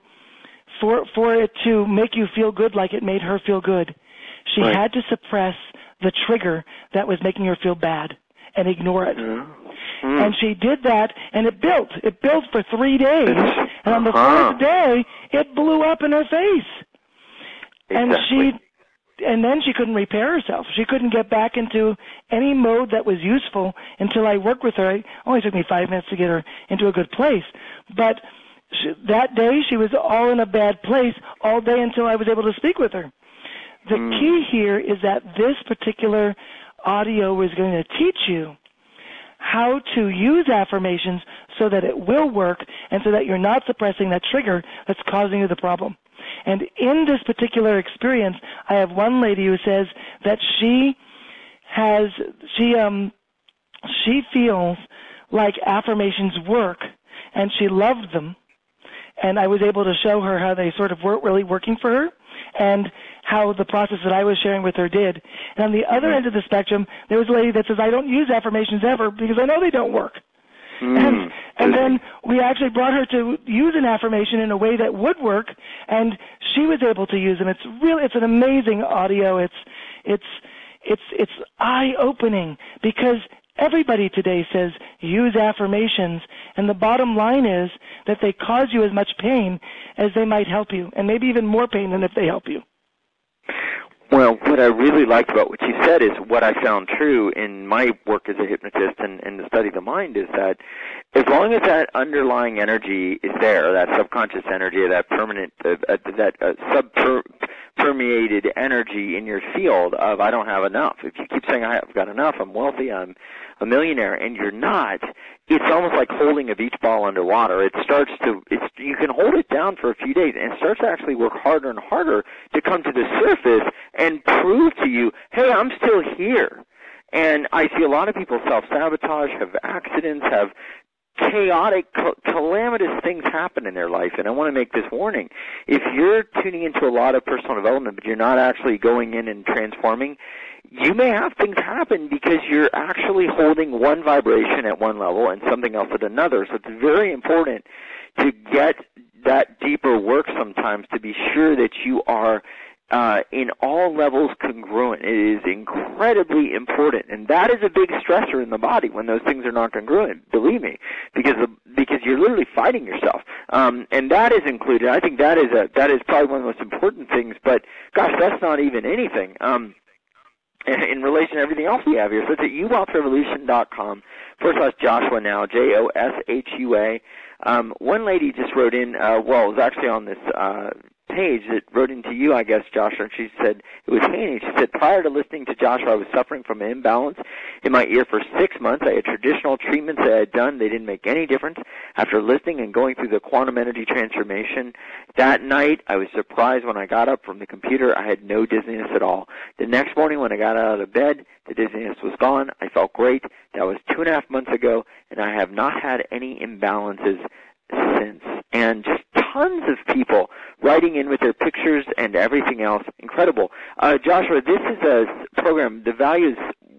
make you feel good like it made her feel good, she had to suppress the trigger that was making her feel bad and ignore it. And she did that, and it built. It built for 3 days, and on the fourth day, it blew up in her face. Exactly. And then she couldn't repair herself. She couldn't get back into any mode that was useful until I worked with her. It only took me 5 minutes to get her into a good place. But that day, she was all in a bad place all day until I was able to speak with her. The key here is that this particular audio is going to teach you how to use affirmations so that it will work and so that you're not suppressing that trigger that's causing you the problem. And in this particular experience, I have one lady who says that she feels like affirmations work, and she loved them. And I was able to show her how they sort of weren't really working for her, and how the process that I was sharing with her did. And on the other end of the spectrum, there was a lady that says, I don't use affirmations ever because I know they don't work. And then we actually brought her to use an affirmation in a way that would work, and she was able to use them. It's an amazing audio. It's eye-opening because everybody today says use affirmations, and the bottom line is that they cause you as much pain as they might help you, and maybe even more pain than if they help you. Well, what I really liked about what you said is what I found true in my work as a hypnotist and the study of the mind is that as long as that underlying energy is there, that subconscious energy, that permanent, permeated energy in your field of I don't have enough. If you keep saying I've got enough, I'm wealthy, I'm a millionaire, and you're not, it's almost like holding a beach ball underwater. You can hold it down for a few days and it starts to actually work harder and harder to come to the surface and prove to you, hey, I'm still here. And I see a lot of people self-sabotage, have accidents, have chaotic, calamitous things happen in their life. And I want to make this warning. If you're tuning into a lot of personal development, but you're not actually going in and transforming, you may have things happen because you're actually holding one vibration at one level and something else at another. So it's very important to get that deeper work sometimes to be sure that you are in all levels congruent. It is incredibly important, and that is a big stressor in the body when those things are not congruent, believe me, because you're literally fighting yourself. And that is included. I think that is probably one of the most important things, but gosh, that's not even anything. In relation to everything else we have here. So it's at uwealthrevolution.com/Joshua now, Joshua. One lady just wrote in, it was actually on this page that wrote into you, I guess, Joshua, and she said, it was Haney. She said, prior to listening to Joshua, I was suffering from an imbalance in my ear for 6 months. I had traditional treatments that I had done. They didn't make any difference. After listening and going through the quantum energy transformation, that night I was surprised when I got up from the computer. I had no dizziness at all. The next morning when I got out of bed, the dizziness was gone. I felt great. That was 2.5 months ago, and I have not had any imbalances since. And just tons of people writing in with their pictures and everything else. Incredible. Joshua, this is a program. The value is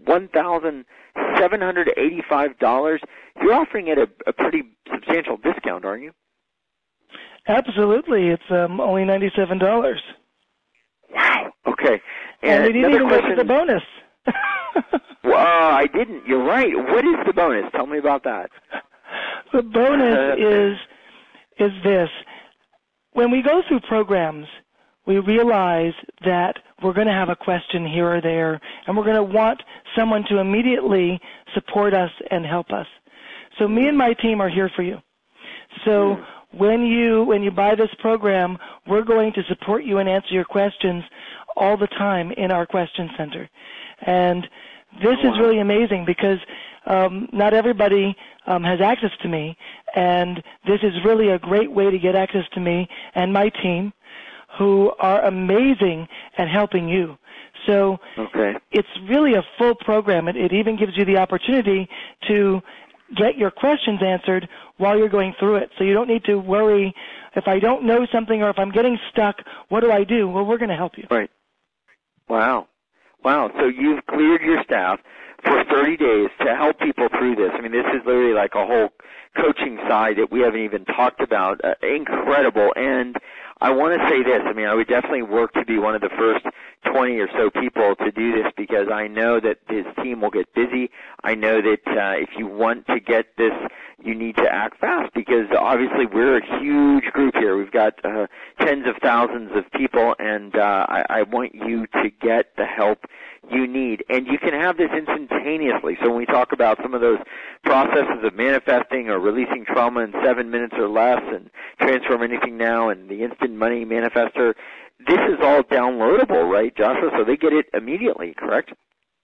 $1,785. You're offering it a pretty substantial discount, aren't you? Absolutely. It's only $97. Wow. Okay. And we didn't even go to the bonus. Well, I didn't. You're right. What is the bonus? Tell me about that. The bonus is this. When we go through programs, we realize that we're going to have a question here or there, and we're going to want someone to immediately support us and help us. So me and my team are here for you. So when you buy this program, we're going to support you and answer your questions all the time in our question center. And this is really amazing because not everybody has access to me, and this is really a great way to get access to me and my team, who are amazing at helping you. So it's really a full program. It even gives you the opportunity to get your questions answered while you're going through it. So you don't need to worry, if I don't know something or if I'm getting stuck, what do I do? Well, we're going to help you. Right. Wow. So you've cleared your staff for 30 days to help people through this. I mean, this is literally like a whole coaching side that we haven't even talked about. Incredible. And I want to say this. I mean, I would definitely work to be one of the first 20 or so people to do this because I know that his team will get busy. I know that if you want to get this, you need to act fast because obviously we're a huge group here. We've got tens of thousands of people, and I want you to get the help you need. And you can have this instantaneously. So when we talk about some of those processes of manifesting or releasing trauma in 7 minutes or less and Transform Anything Now and the Instant Money Manifestor, this is all downloadable, right, Joshua? So they get it immediately, correct?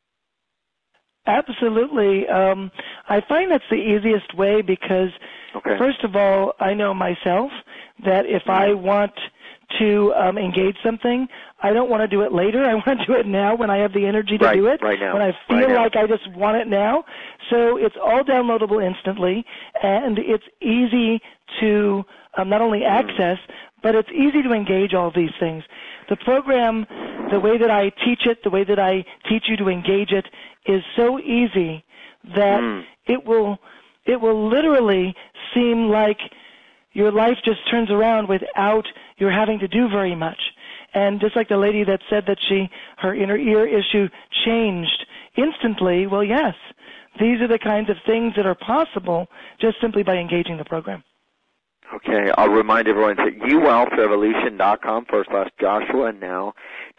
Absolutely. I find that's the easiest way because, first of all, I know myself that if I want to engage something, I don't want to do it later. I want to do it now when I have the energy to do it, right now. when I feel like I just want it now. So it's all downloadable instantly, and it's easy to not only access, but it's easy to engage all of these things. The program, the way that I teach it, the way that I teach you to engage it, is so easy that it will literally seem like your life just turns around without your having to do very much. And just like the lady that said that her inner ear issue changed instantly, well, yes, these are the kinds of things that are possible just simply by engaging the program. Okay, I'll remind everyone it's at uwealthrevolution.com/Joshua now,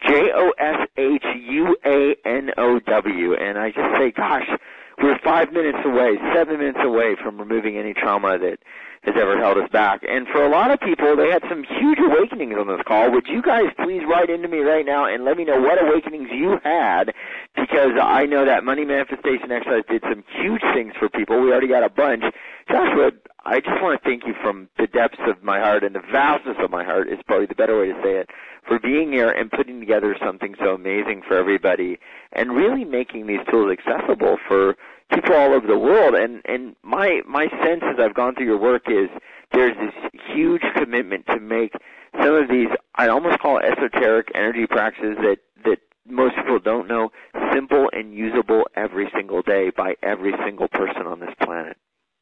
JOSHUANOW. And I just say, gosh, we're 5 minutes away, 7 minutes away from removing any trauma that has ever held us back. And for a lot of people, they had some huge awakenings on this call. Would you guys please write into me right now and let me know what awakenings you had, because I know that money manifestation exercise did some huge things for people. We already got a bunch. Joshua, I just want to thank you from the depths of my heart, and the vastness of my heart is probably the better way to say it, for being here and putting together something so amazing for everybody and really making these tools accessible for people all over the world. And my sense as I've gone through your work is there's this huge commitment to make some of these, I almost call esoteric energy practices that most people don't know, simple and usable every single day by every single person on this planet.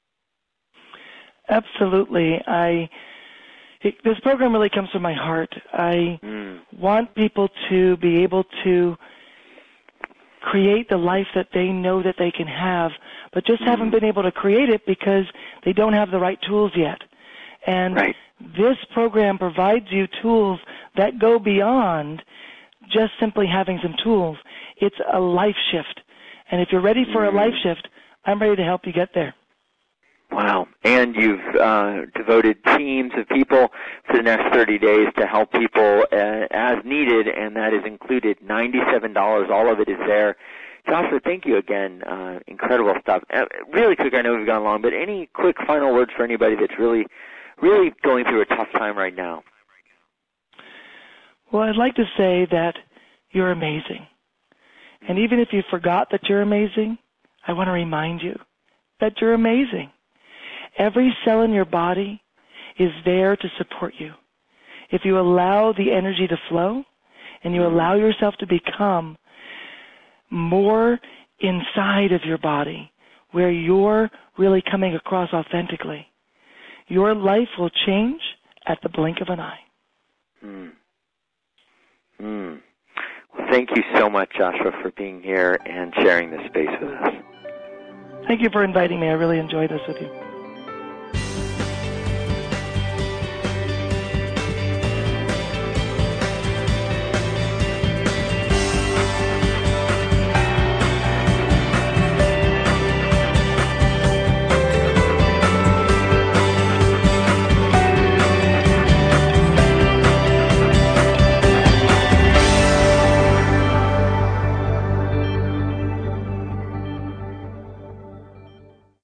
Absolutely. This program really comes from my heart. I want people to be able to create the life that they know that they can have, but just haven't been able to create it because they don't have the right tools yet. And this program provides you tools that go beyond just simply having some tools. It's a life shift. And if you're ready for a life shift, I'm ready to help you get there. Wow. And you've devoted teams of people for the next 30 days to help people as needed, and that is included $97. All of it is there. Joshua, thank you again. Incredible stuff. Really quick, I know we've gone long, but any quick final words for anybody that's really going through a tough time right now? Well, I'd like to say that you're amazing. And even if you forgot that you're amazing, I want to remind you that you're amazing. Every cell in your body is there to support you. If you allow the energy to flow and you allow yourself to become more inside of your body, where you're really coming across authentically, your life will change at the blink of an eye. Well, thank you so much, Joshua, for being here and sharing this space with us. Thank you for inviting me. I really enjoyed this with you.